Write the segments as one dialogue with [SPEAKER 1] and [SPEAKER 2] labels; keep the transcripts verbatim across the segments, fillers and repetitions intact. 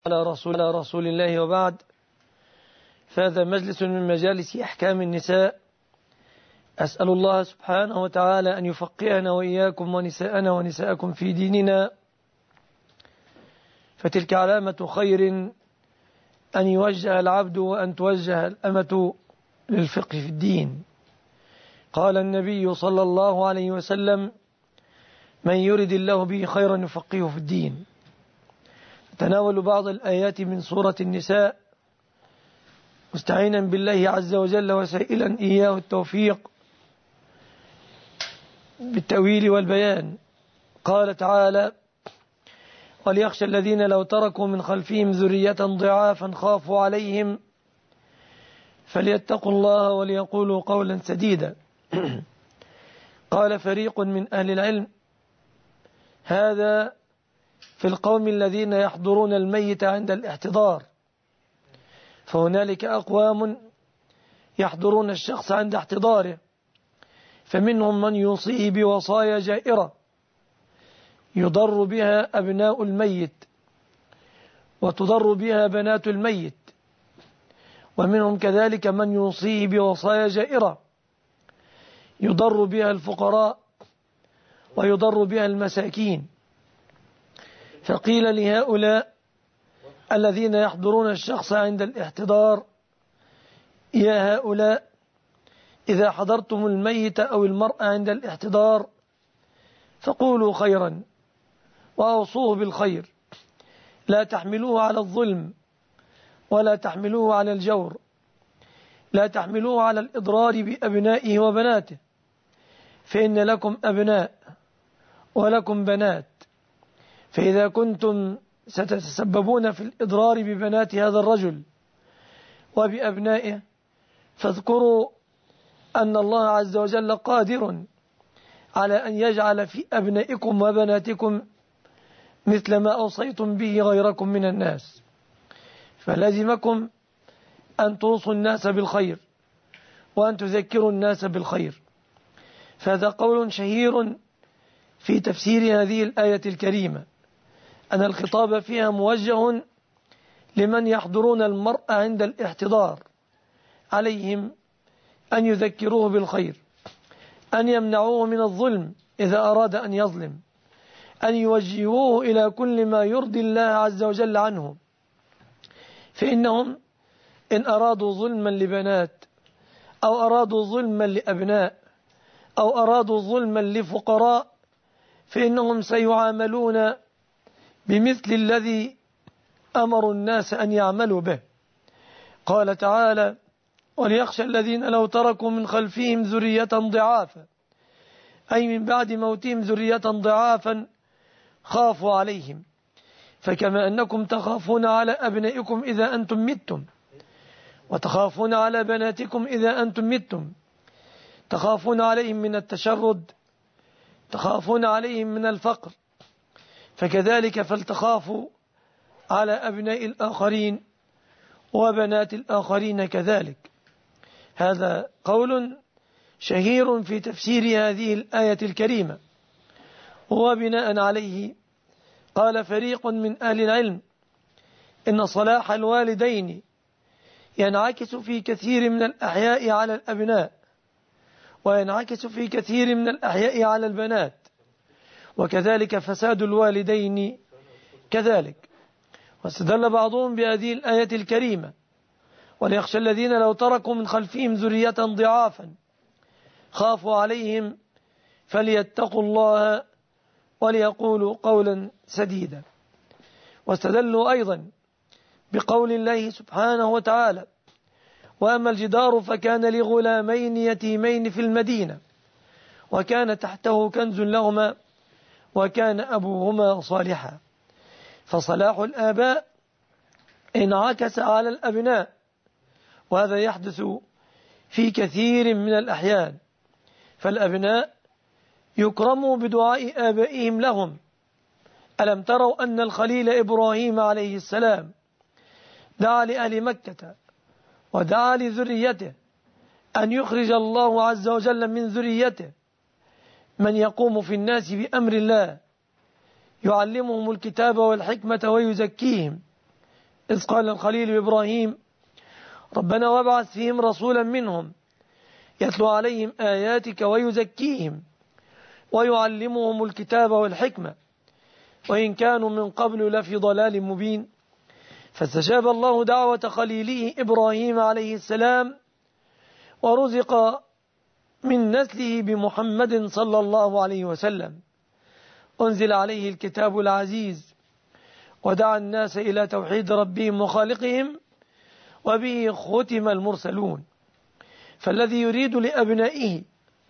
[SPEAKER 1] على رسول, على رسول الله وبعد. فهذا مجلس من مجالس أحكام النساء. أسأل الله سبحانه وتعالى أن يفقهنا وإياكم ونساءنا ونساءكم في ديننا، فتلك علامة خير أن يوجه العبد وأن توجه الأمة للفقه في الدين. قال النبي صلى الله عليه وسلم: من يرد الله به خيرا يفقهه في الدين. تناول بعض الآيات من سورة النساء مستعينا بالله عز وجل وسائلا إياه التوفيق بالتأويل والبيان. قال تعالى: وليخشى الذين لو تركوا من خلفهم ذرية ضعافا خافوا عليهم فليتقوا الله وليقولوا قولا سديدا. قال فريق من أهل العلم: هذا في القوم الذين يحضرون الميت عند الاحتضار، فهنالك أقوام يحضرون الشخص عند احتضاره، فمنهم من يوصيه بوصايا جائرة يضر بها أبناء الميت وتضر بها بنات الميت، ومنهم كذلك من يوصيه بوصايا جائرة يضر بها الفقراء ويضر بها المساكين. فقيل لهؤلاء الذين يحضرون الشخص عند الاحتضار: يا هؤلاء، إذا حضرتم الميت أو المرأة عند الاحتضار فقولوا خيرا وأوصوه بالخير، لا تحملوه على الظلم ولا تحملوه على الجور، لا تحملوه على الإضرار بأبنائه وبناته، فإن لكم أبناء ولكم بنات، فإذا كنتم ستتسببون في الإضرار ببنات هذا الرجل وبأبنائه فاذكروا أن الله عز وجل قادر على أن يجعل في أبنائكم وبناتكم مثل ما أوصيتم به غيركم من الناس، فلازمكم أن توصوا الناس بالخير وأن تذكروا الناس بالخير. فهذا قول شهير في تفسير هذه الآية الكريمة، أن الخطاب فيها موجه لمن يحضرون المرء عند الاحتضار، عليهم أن يذكروه بالخير، أن يمنعوه من الظلم إذا أراد أن يظلم، أن يوجهوه إلى كل ما يرضي الله عز وجل عنه، فإنهم إن أرادوا ظلما لبنات أو أرادوا ظلما لأبناء أو أرادوا ظلما لفقراء فإنهم سيعاملون بمثل الذي أمروا الناس أن يعملوا به. قال تعالى: وليخشى الذين لو تركوا من خلفهم ذرية ضعافا، أي من بعد موتهم ذرية ضعافا خافوا عليهم. فكما أنكم تخافون على أبنائكم إذا أنتم متم، وتخافون على بناتكم إذا أنتم متم، تخافون عليهم من التشرد، تخافون عليهم من الفقر، فكذلك فلتخافوا على أبناء الآخرين وبنات الآخرين كذلك. هذا قول شهير في تفسير هذه الآية الكريمة. وبناء عليه قال فريق من أهل العلم: إن صلاح الوالدين ينعكس في كثير من الأحياء على الأبناء، وينعكس في كثير من الأحياء على البنات، وكذلك فساد الوالدين كذلك. واستدل بعضهم بهذه الآية الكريمة: وليخشى الذين لو تركوا من خلفهم ذرية ضعافا خافوا عليهم فليتقوا الله وليقولوا قولا سديدا. واستدلوا أيضا بقول الله سبحانه وتعالى: وأما الجدار فكان لغلامين يتيمين في المدينة وكان تحته كنز لهما وكان أبوهما صالحا. فصلاح الآباء انعكس على الأبناء، وهذا يحدث في كثير من الأحيان، فالأبناء يكرموا بدعاء آبائهم لهم. ألم تروا أن الخليل إبراهيم عليه السلام دعا لأهل مكة ودعا لذريته أن يخرج الله عز وجل من ذريته من يقوم في الناس بأمر الله، يعلمهم الكتاب والحكمة ويزكيهم إذ قال الخليل إبراهيم ربنا وابعث فيهم رسولا منهم يتلو عليهم آياتك ويزكيهم ويعلمهم الكتاب والحكمة وإن كانوا من قبل لفي ضلال مبين فاستجاب الله دعوة خليله إبراهيم عليه السلام ورزق من نسله بمحمد صلى الله عليه وسلم أنزل عليه الكتاب العزيز ودعا الناس إلى توحيد ربهم وخالقهم وبه ختم المرسلون فالذي يريد لأبنائه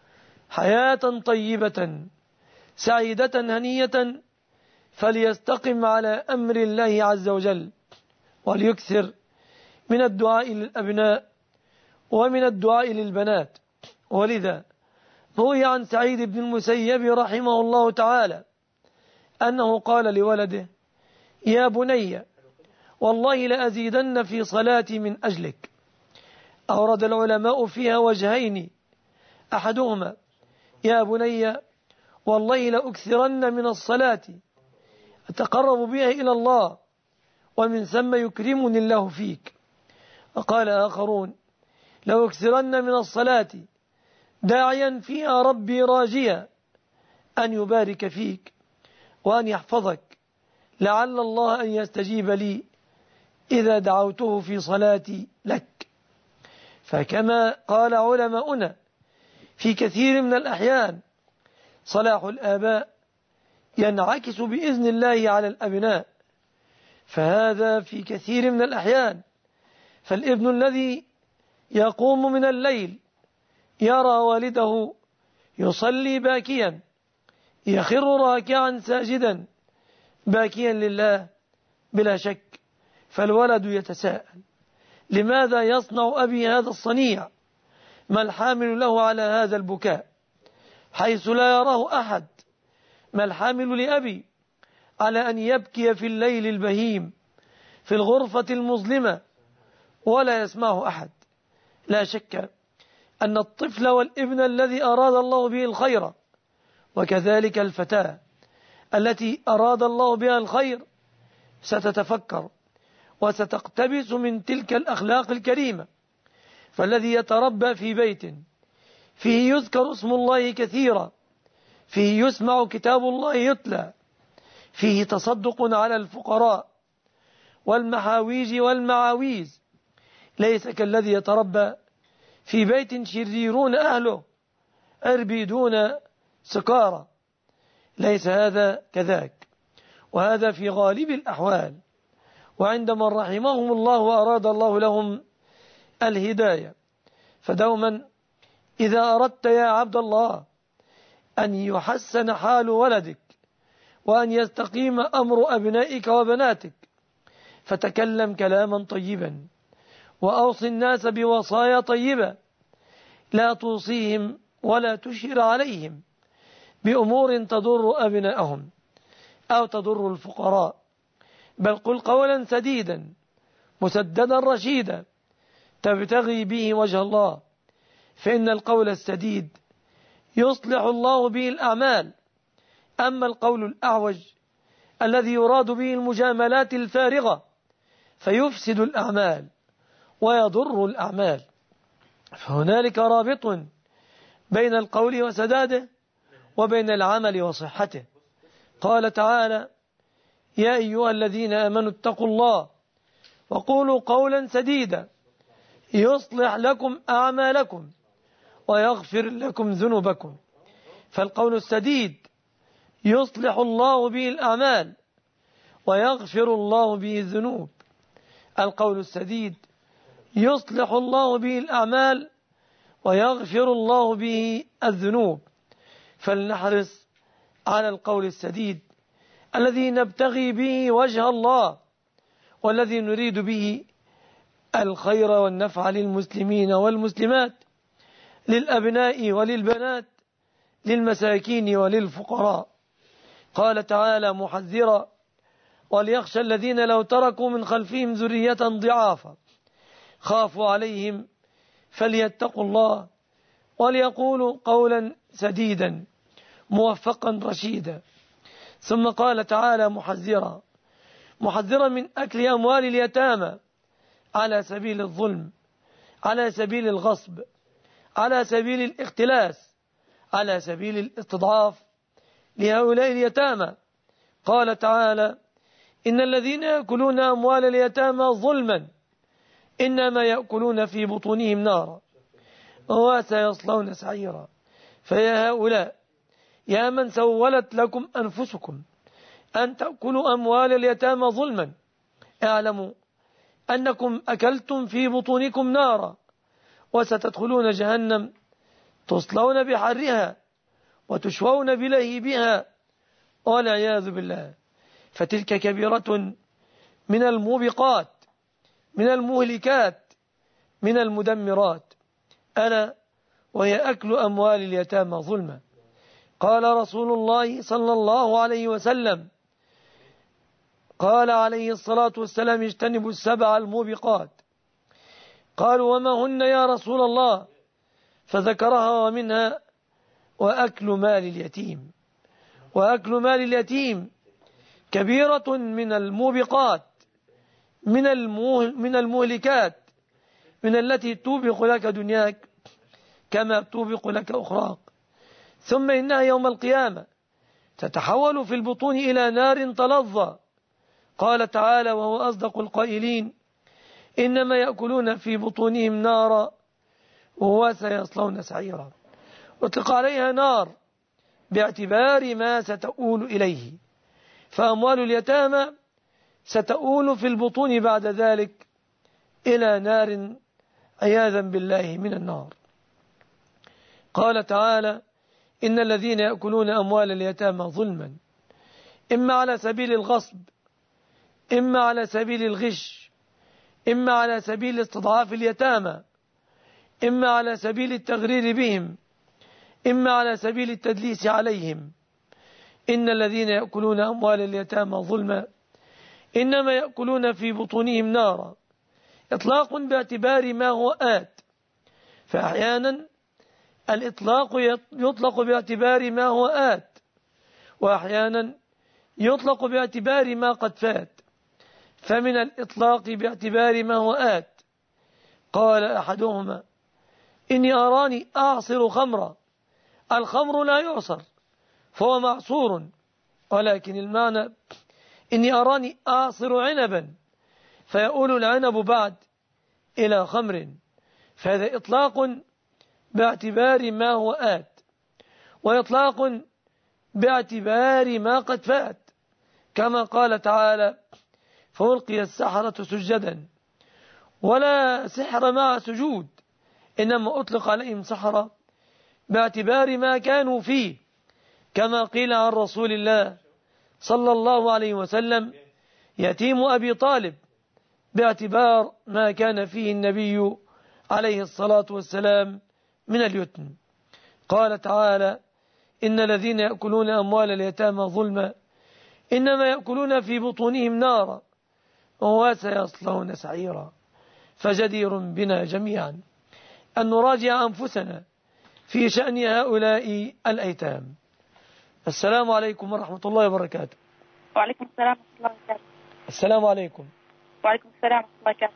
[SPEAKER 1] حياة طيبة سعيدة هنية فليستقم على أمر الله عز وجل وليكثر من الدعاء للأبناء ومن الدعاء للبنات. ولذا روي عن سعيد بن المسيب رحمه الله تعالى أنه قال لولده يا بني والله لأزيدن في صلاتي من أجلك. أورد العلماء فيها وجهين أحدهما يا بني والله لأكثرن من الصلاة أتقرب بها إلى الله ومن ثم يكرمني الله فيك. وقال آخرون لأكثرن من الصلاة داعيا فيها ربي راجيا أن يبارك فيك وأن يحفظك لعل الله أن يستجيب لي إذا دعوته في صلاتي لك. فكما قال علماؤنا في كثير من الأحيان صلاح الآباء ينعكس بإذن الله على الأبناء، فهذا في كثير من الأحيان. فالابن الذي يقوم من الليل يرى والده يصلي باكيا يخر راكعا ساجدا باكيا لله بلا شك، فالولد يتساءل لماذا يصنع أبي هذا الصنيع؟ ما الحامل له على هذا البكاء حيث لا يراه أحد؟ ما الحامل لأبي على أن يبكي في الليل البهيم في الغرفة المظلمة ولا يسمعه أحد؟ لا شك أن الطفل والابن الذي أراد الله به الخير وكذلك الفتاة التي أراد الله بها الخير ستتفكر وستقتبس من تلك الأخلاق الكريمة. فالذي يتربى في بيت فيه يذكر اسم الله كثيرا، فيه يسمع كتاب الله يتلى، فيه تصدق على الفقراء والمحاويج والمعاويز، ليس كالذي يتربى في بيت شريرون أهله عربيدون سكارى، ليس هذا كذاك، وهذا في غالب الأحوال. وعند من رحمهم الله وأراد الله لهم الهداية. فدوما إذا أردت يا عبد الله أن يحسن حال ولدك وأن يستقيم أمر أبنائك وبناتك فتكلم كلاما طيبا وأوصي الناس بوصايا طيبة، لا توصيهم ولا تشير عليهم بأمور تضر أبنائهم أو تضر الفقراء، بل قل قولا سديدا مسددا رشيدا تبتغي به وجه الله، فإن القول السديد يصلح الله به الأعمال. أما القول الأعوج الذي يراد به المجاملات الفارغة فيفسد الأعمال ويضر الأعمال. فهنالك رابط بين القول وسداده وبين العمل وصحته. قال تعالى يا أيها الذين آمنوا اتقوا الله وقولوا قولا سديدا يصلح لكم أعمالكم ويغفر لكم ذنوبكم. فالقول السديد يصلح الله به الأعمال ويغفر الله به الذنوب. القول السديد يصلح الله به الأعمال ويغفر الله به الذنوب. فلنحرص على القول السديد الذي نبتغي به وجه الله والذي نريد به الخير والنفع للمسلمين والمسلمات، للأبناء وللبنات، للمساكين وللفقراء. قال تعالى محذرا وليخشى الذين لو تركوا من خلفهم ذرية ضعافا خافوا عليهم فليتقوا الله وليقولوا قولا سديدا موفقا رشيدا. ثم قال تعالى محذرا محذرا من أكل أموال اليتامى على سبيل الظلم، على سبيل الغصب، على سبيل الاختلاس، على سبيل الاستضعاف لهؤلاء اليتامى. قال تعالى: إن الذين يأكلون أموال اليتامى ظلما إنما يأكلون في بطونهم نارا وسيصلون سعيرا. فيا هؤلاء يا من سولت لكم أنفسكم أن تأكلوا أموال اليتامى ظلما، اعلموا أنكم أكلتم في بطونكم نارا وستدخلون جهنم تصلون بحرها وتشوون بلهيبها والعياذ بالله. فتلك كبيرة من الموبقات، من المهلكات، من المدمرات، ألا وهي أكل أموال اليتامى ظلما. قال رسول الله صلى الله عليه وسلم، قال عليه الصلاة والسلام: اجتنبوا السبع الموبقات. قالوا: وما هن يا رسول الله؟ فذكرها ومنها وأكل مال اليتيم. وأكل مال اليتيم كبيرة من الموبقات، من من المهلكات، من التي توبق لك دنياك كما توبق لك أخراك. ثم إنها يوم القيامة تتحول في البطون إلى نار تلظى. قال تعالى وهو أصدق القائلين: إنما يأكلون في بطونهم نارا وسيصلون سعيرا. اطلق عليها نار باعتبار ما ستؤول إليه، فأموال اليتامى ستؤول في البطون بعد ذلك إلى نار عياذا بالله من النار. قال تعالى: إن الذين يأكلون أموال اليتامى ظلما إما على سبيل الغصب، إما على سبيل الغش، إما على سبيل استضعاف اليتامى، إما على سبيل التغرير بهم، إما على سبيل التدليس عليهم. إن الذين يأكلون أموال اليتامى ظلما إنما يأكلون في بطونهم نارا. إطلاق باعتبار ما هو آت، فأحيانا الإطلاق يطلق باعتبار ما هو آت، وأحيانا يطلق باعتبار ما قد فات. فمن الإطلاق باعتبار ما هو آت قال أحدهما: إني أراني أعصر خمرا. الخمر لا يعصر فهو معصور، ولكن المعنى إني أراني أعصر عنبا، فيقول العنب بعد إلى خمر. فهذا إطلاق باعتبار ما هو آت، وإطلاق باعتبار ما قد فات، كما قال تعالى: فألقي السحرة سجدا. ولا سحر مع سجود، إنما أطلق عليهم سحرة باعتبار ما كانوا فيه، كما قيل عن رسول الله صلى الله عليه وسلم: يتيم أبي طالب، باعتبار ما كان فيه النبي عليه الصلاة والسلام من اليتم. قال تعالى: إن الذين يأكلون أموال اليتامى ظلما إنما يأكلون في بطونهم نارا وسيصلون سعيرا. فجدير بنا جميعا أن نراجع أنفسنا في شأن هؤلاء الأيتام. السلام عليكم ورحمة الله وبركاته.
[SPEAKER 2] وعليكم السلام ورحمة الله وبركاته.
[SPEAKER 1] السلام عليكم.
[SPEAKER 2] وعليكم السلام ورحمة الله وبركاته.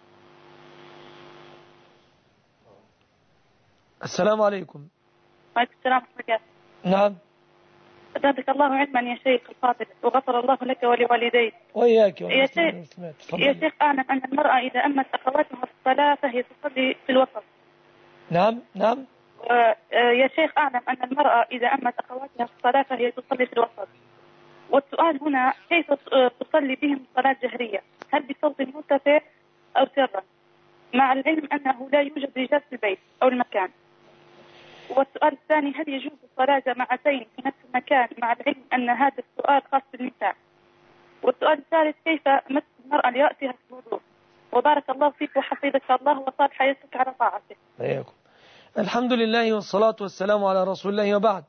[SPEAKER 1] السلام عليكم.
[SPEAKER 2] وعليكم السلام ورحمة الله وبركاته.
[SPEAKER 1] نعم.
[SPEAKER 2] أزادك الله علما يا شيخ الفاضل، وغفر الله لك ولوالديك.
[SPEAKER 1] وإياك
[SPEAKER 2] يا شيخ. يا شيخ، أعلم أن المرأة إذا أمت أخواتها في الصلاة فهي تصلي في الوسط.
[SPEAKER 1] نعم نعم.
[SPEAKER 2] يا شيخ، أعلم أن المرأة إذا أمت أخواتها في الصلاة فهي تصلي في الوسط. والسؤال هنا: كيف تصلي بهم صلاة جهرية؟ هل بصوت مرتفع أو سرا؟ مع العلم أنه لا يوجد رجال في البيت أو المكان. والسؤال الثاني: هل يجوز الصلاة جماعتين في نفس المكان، مع العلم أن هذا السؤال خاص بالنساء؟ والسؤال الثالث: كيف مس المرأة لرأسها في الوضوء؟ وبارك الله فيك وحفظك الله وصال حياتك على طاعته.
[SPEAKER 1] أيكم. الحمد لله والصلاة والسلام على رسول الله، وبعد.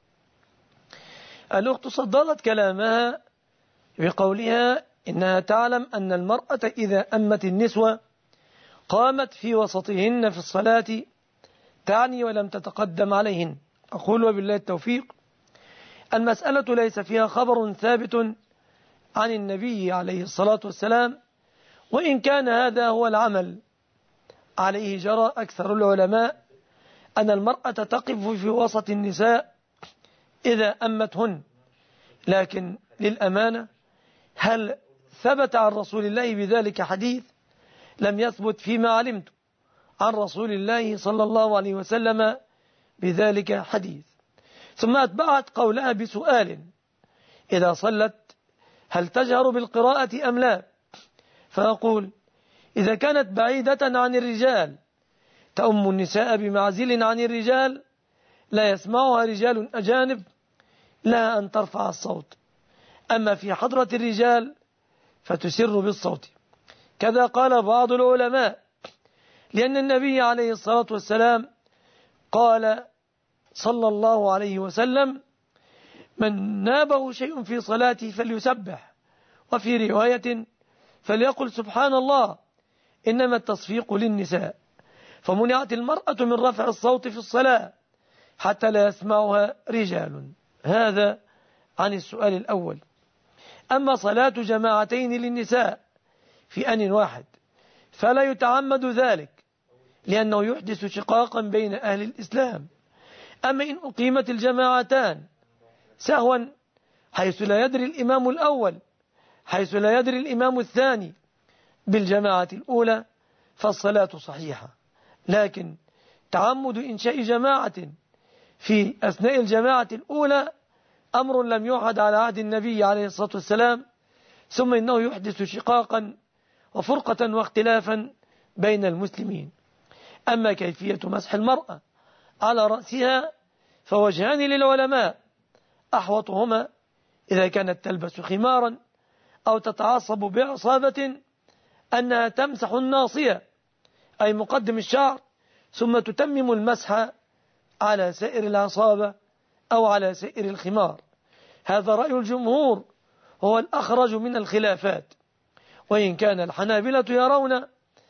[SPEAKER 1] الأخت صدرت كلامها بقولها إنها تعلم أن المرأة إذا أمت النسوة قامت في وسطهن في الصلاة تعني ولم تتقدم عليهن. أقول وبالله التوفيق: المسألة ليس فيها خبر ثابت عن النبي عليه الصلاة والسلام، وإن كان هذا هو العمل عليه جرى أكثر العلماء، أن المرأة تقف في وسط النساء إذا أمتهن. لكن للأمانة هل ثبت عن رسول الله بذلك حديث؟ لم يثبت فيما علمت عن رسول الله صلى الله عليه وسلم بذلك حديث. ثم أتبعت قولها بسؤال: إذا صلت هل تجهر بالقراءة أم لا؟ فأقول: إذا كانت بعيدة عن الرجال تأم النساء بمعزل عن الرجال لا يسمعها رجال أجانب، لا أن ترفع الصوت. أما في حضرة الرجال فتسر بالصوت. كذا قال بعض العلماء، لأن النبي عليه الصلاة والسلام قال صلى الله عليه وسلم: من نابه شيء في صلاته فليسبح، وفي رواية فليقل سبحان الله، إنما التصفيق للنساء. فمنعت المرأة من رفع الصوت في الصلاة حتى لا يسمعها رجال. هذا عن السؤال الأول. أما صلاة جماعتين للنساء في آن واحد فلا يتعمد ذلك، لأنه يحدث شقاقا بين أهل الإسلام. أما إن أقيمت الجماعتان سهوا حيث لا يدري الإمام الأول حيث لا يدري الإمام الثاني بالجماعة الأولى فالصلاة صحيحة. لكن تعمد إنشاء جماعة في أثناء الجماعة الأولى أمر لم يعهد على عهد النبي عليه الصلاة والسلام، ثم إنه يحدث شقاقا وفرقة واختلافا بين المسلمين. أما كيفية مسح المرأة على رأسها فوجهان للعلماء، أحوطهما إذا كانت تلبس خمارا أو تتعصب بعصابة أنها تمسح الناصية أي مقدم الشعر، ثم تتمم المسح على سائر العصابة أو على سائر الخمار. هذا رأي الجمهور، هو الأخرج من الخلافات. وإن كان الحنابلة يرون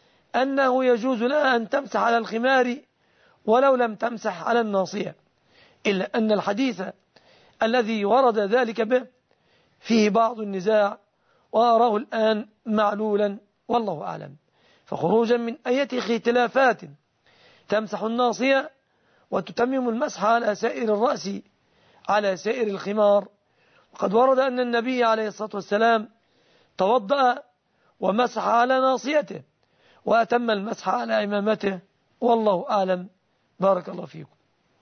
[SPEAKER 1] أنه يجوز لها أن تمسح على الخمار ولو لم تمسح على الناصية، إلا أن الحديث الذي ورد ذلك به فيه بعض النزاع، وأراه الآن معلولا والله أعلم. فخروجا من أية اختلافات تمسح الناصية وتتمم المسح على سائر الرأس على سائر الخمار. وقد ورد أن النبي عليه الصلاة والسلام توضأ ومسح على ناصيته وأتم المسح على عمامته والله أعلم. بارك الله فيكم.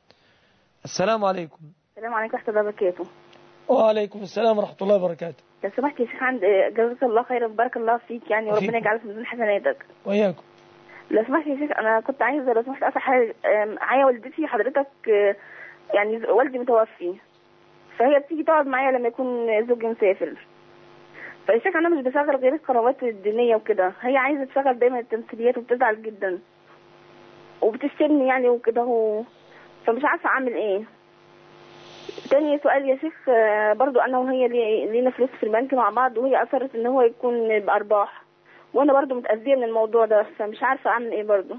[SPEAKER 1] السلام عليكم.
[SPEAKER 3] السلام عليكم ورحمة الله وبركاته.
[SPEAKER 1] وعليكم السلام ورحمة الله وبركاته.
[SPEAKER 3] لو سمحت يا شيخ، عند جزاك الله خيرا وبارك الله فيك يعني، وربنا يجعله في ميزان حسناتك.
[SPEAKER 1] وإياكم.
[SPEAKER 3] لو سمحت يا شيخ، أنا كنت عايزة لو سمحت أسأل حاجة. معايا والدتي حضرتك، يعني والدي متوفي، فهي بتيجي تقعد معايا لما يكون زوجي مسافر. فيا شيخ أنا مش بشغل غير القنوات الدينية وكده، هي عايزة تشغل دايما التمثيليات وبتزعل جدا وبتشتمني يعني وكده هو، فمش عارفة أعمل إيه. تاني سؤال يا شيخ، برضو أنا وهي لينا فلوس في البنك مع بعض، وهي أصرت إن هو يكون بأرباح، وأنا برضو متأذية من الموضوع ده، فمش عارفة أعمل إيه برضو.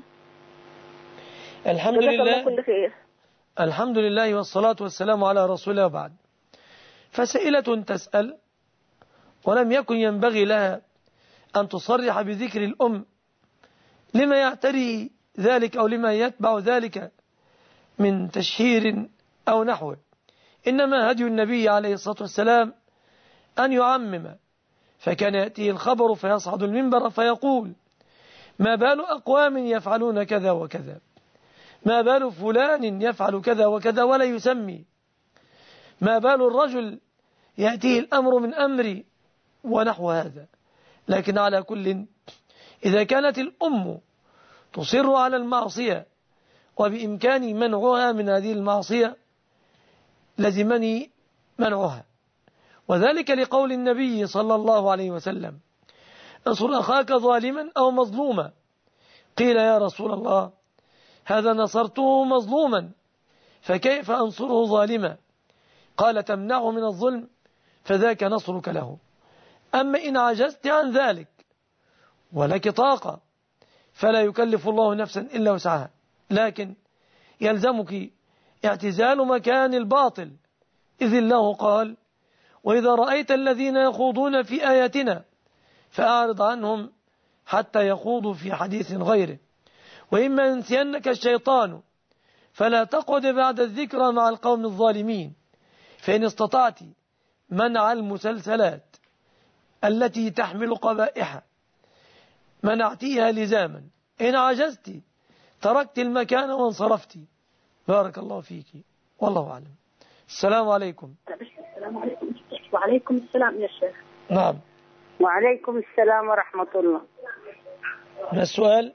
[SPEAKER 1] الحمد لله.
[SPEAKER 3] كل خير.
[SPEAKER 1] الحمد لله والصلاة والسلام على رسول الله بعد. فسائلة تسأل ولم يكن ينبغي لها أن تصرح بذكر الأم لما يعتري ذلك أو لما يتبع ذلك من تشهير أو نحوه. إنما هدي النبي عليه الصلاة والسلام أن يعمم، فكان يأتيه الخبر فيصعد المنبر فيقول: ما بال أقوام يفعلون كذا وكذا، ما بال فلان يفعل كذا وكذا، ولا يسمي. ما بال الرجل يأتيه الأمر من أمري ونحو هذا. لكن على كل، إذا كانت الأم تصر على المعصية وبإمكاني منعها من هذه المعصية لزمني منعها، وذلك لقول النبي صلى الله عليه وسلم: انصر أخاك ظالما أو مظلوما. قيل: يا رسول الله، هذا نصرته مظلوما فكيف أنصره ظالما؟ قال: تمنعه من الظلم فذاك نصرك له. أما إن عجزت عن ذلك ولك طاقة فلا يكلف الله نفسا إلا وسعها، لكن يلزمك اعتزال مكان الباطل، إذ الله قال: وإذا رأيت الذين يخوضون في آياتنا فأعرض عنهم حتى يخوضوا في حديث غيره. وإما ينسينك الشيطان فلا تقعد بعد الذكرى مع القوم الظالمين. فإن استطعت منع المسلسلات التي تحمل قبائح منعتيها لزاما، إن عجزت تركت المكان وانصرفت. بارك الله فيك والله أعلم. السلام عليكم.
[SPEAKER 4] السلام عليكم. وعليكم السلام يا شيخ.
[SPEAKER 1] نعم.
[SPEAKER 4] وعليكم السلام ورحمة الله.
[SPEAKER 1] ما السؤال؟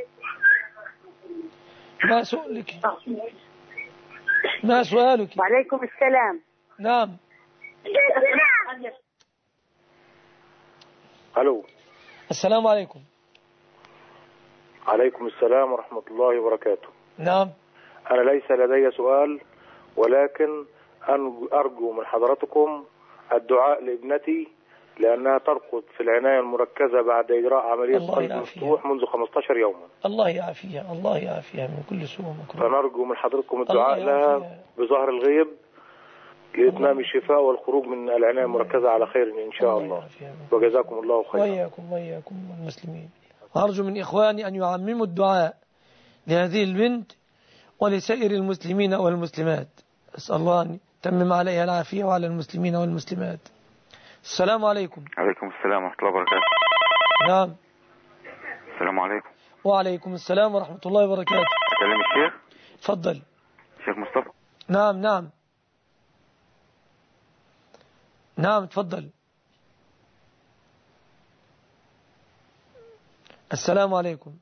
[SPEAKER 1] ما سؤالك؟ ما سؤالك؟
[SPEAKER 4] وعليكم السلام.
[SPEAKER 1] نعم.
[SPEAKER 5] الو.
[SPEAKER 1] السلام عليكم.
[SPEAKER 5] عليكم السلام ورحمة الله وبركاته.
[SPEAKER 1] نعم.
[SPEAKER 5] أنا ليس لدي سؤال، ولكن أرجو من حضرتكم الدعاء لابنتي لأنها ترقد في العناية المركزة بعد إجراء عملية قلب مفتوح منذ خمسة عشر يوما.
[SPEAKER 1] الله يعافيها، الله يعافيها من كل سوء ومكروه.
[SPEAKER 5] فنرجو من حضرتكم الدعاء لها بظهر الغيب لإتمام الشفاء والخروج من العناية المركزة على خير إن شاء الله. وجزاكم الله خيرا.
[SPEAKER 1] وإياكم وإياكم والمسلمين. أرجو من إخواني أن يعمموا الدعاء لهذه البنت ولسائر المسلمين والمسلمات. أسأل الله أن يتمم عليها العافية وعلى المسلمين والمسلمات. السلام عليكم.
[SPEAKER 6] عليكم السلام ورحمة الله وبركاته.
[SPEAKER 1] نعم.
[SPEAKER 6] السلام عليكم.
[SPEAKER 1] وعليكم السلام ورحمة الله وبركاته.
[SPEAKER 6] أكلم الشيخ؟
[SPEAKER 1] تفضل.
[SPEAKER 6] الشيخ مصطفى.
[SPEAKER 1] نعم نعم نعم تفضل. السلام عليكم.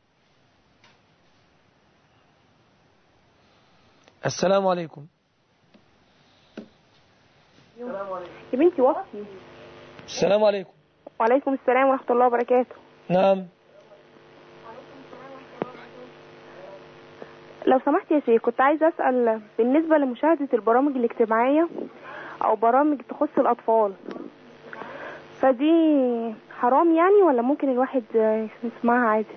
[SPEAKER 1] السلام عليكم.
[SPEAKER 3] يا بنتي وصي.
[SPEAKER 1] السلام عليكم.
[SPEAKER 3] وعليكم السلام ورحمة الله وبركاته.
[SPEAKER 1] نعم.
[SPEAKER 3] لو سمحت يا شيخ كنت عايزة أسأل بالنسبة لمشاهدة البرامج الاجتماعية أو برامج تخص الأطفال، فدي حرام يعني ولا ممكن الواحد يسمعها عادي؟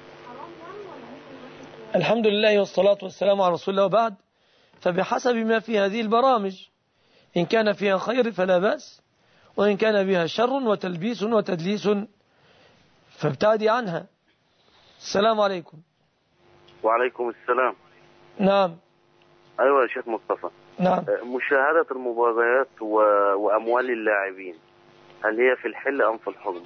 [SPEAKER 1] الحمد لله والصلاة والسلام على رسول الله، وبعد، فبحسب ما في هذه البرامج، إن كان فيها خير فلا بأس، وإن كان بها شر وتلبيس وتدليس فابتعدي عنها. السلام عليكم.
[SPEAKER 7] وعليكم السلام.
[SPEAKER 1] نعم.
[SPEAKER 7] أيوة يا شيخ مصطفى.
[SPEAKER 1] نعم.
[SPEAKER 7] مشاهدة المباريات و... وأموال اللاعبين هل هي في الحل أم في الحرم؟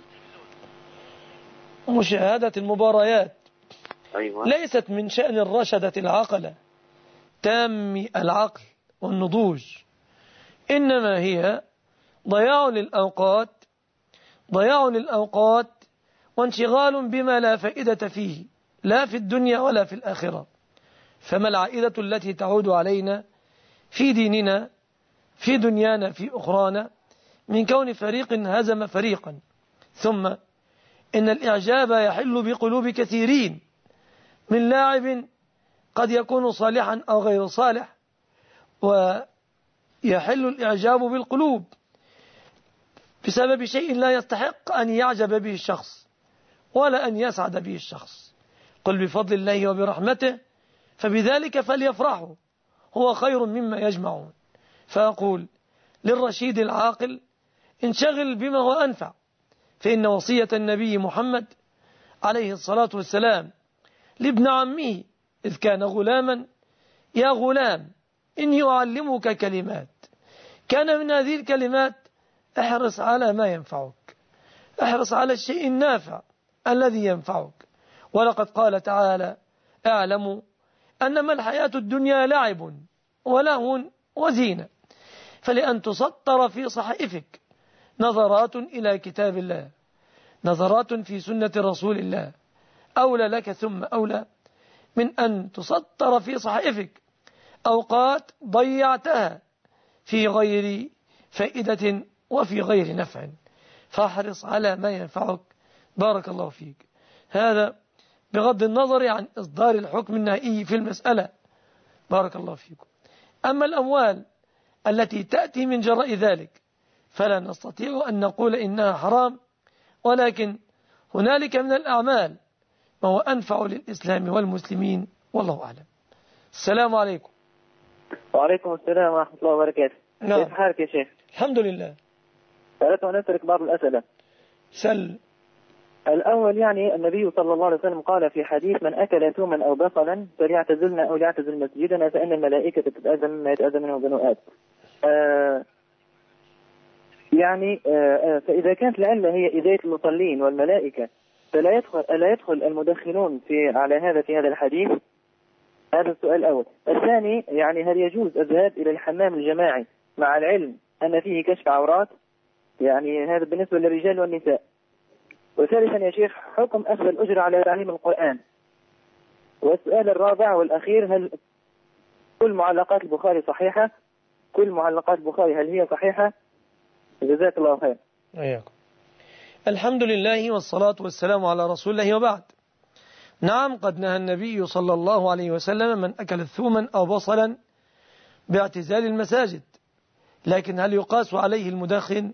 [SPEAKER 1] مشاهدة المباريات
[SPEAKER 7] أيوة.
[SPEAKER 1] ليست من شأن الرشدة العقلة تام العقل والنضوج، إنما هي ضياع للأوقات ضياع للأوقات وانشغال بما لا فائدة فيه، لا في الدنيا ولا في الآخرة. فما العائدة التي تعود علينا في ديننا، في دنيانا، في أخرانا، من كون فريق هزم فريقا؟ ثم إن الإعجاب يحل بقلوب كثيرين من لاعب قد يكون صالحا أو غير صالح، ويحل الإعجاب بالقلوب بسبب شيء لا يستحق أن يعجب به الشخص ولا أن يسعد به الشخص. قل بفضل الله وبرحمته فبذلك فليفرحوا هو خير مما يجمعون. فأقول للرشيد العاقل انشغل بما هو أنفع، فإن وصية النبي محمد عليه الصلاة والسلام لابن عمه إذ كان غلاما: يا غلام إني أعلمك كلمات. كان من هذه الكلمات: احرص على ما ينفعك، احرص على الشيء النافع الذي ينفعك. ولقد قال تعالى: اعلموا أنما الحياة الدنيا لعب ولهو وزينة. فلأن تسطر في صحائفك نظرات إلى كتاب الله، نظرات في سنة رسول الله، أولى لك ثم أولى من أن تسطر في صحائفك أوقات ضيعتها في غير فائدة وفي غير نفع. فاحرص على ما ينفعك. بارك الله فيك. هذا بغض النظر عن إصدار الحكم النهائي في المسألة. بارك الله فيكم. أما الأموال التي تأتي من جراء ذلك فلا نستطيع أن نقول إنها حرام، ولكن هنالك من الأعمال ما هو أنفع للإسلام والمسلمين، والله أعلم. السلام عليكم.
[SPEAKER 8] وعليكم السلام ورحمة الله وبركاته.
[SPEAKER 1] نعم.
[SPEAKER 8] كيف حالك يا شيخ؟
[SPEAKER 1] الحمد لله.
[SPEAKER 8] أردت أن أترك بعض الأسئلة.
[SPEAKER 1] سل.
[SPEAKER 8] الأول يعني النبي صلى الله عليه وسلم قال في حديث: من أكل ثوما أو بصلا فليعتزلنا أو ليعتزل مسجدنا فإن الملائكة تتأذى مما يتأذى منه بنو آدم. آه يعني آه فإذا كانت العلة هي إذاية المصلين والملائكة فلا يدخل ألا يدخل المدخنون في على هذا في هذا الحديث؟ هذا السؤال الأول. الثاني يعني هل يجوز الذهاب إلى الحمام الجماعي مع العلم أن فيه كشف عورات؟ يعني هذا بالنسبة للرجال والنساء. وثالثا يا شيخ حكم أخذ الأجر على تعليم القرآن. والسؤال الرابع والأخير هل كل معلقات البخاري صحيحة؟ كل معلقات البخاري هل هي صحيحة؟ جزاك الله خير.
[SPEAKER 1] أياكم. الحمد لله والصلاة والسلام على رسول الله وبعد. نعم قد نهى النبي صلى الله عليه وسلم من أكل ثوما أو بصلا باعتزال المساجد، لكن هل يقاس عليه المدخن؟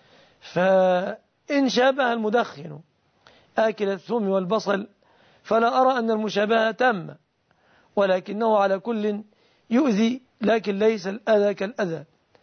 [SPEAKER 1] فإن شابه المدخن آكل الثوم والبصل فلا أرى أن المشابهة تامة، ولكنه على كل يؤذي، لكن ليس الأذى كالأذى،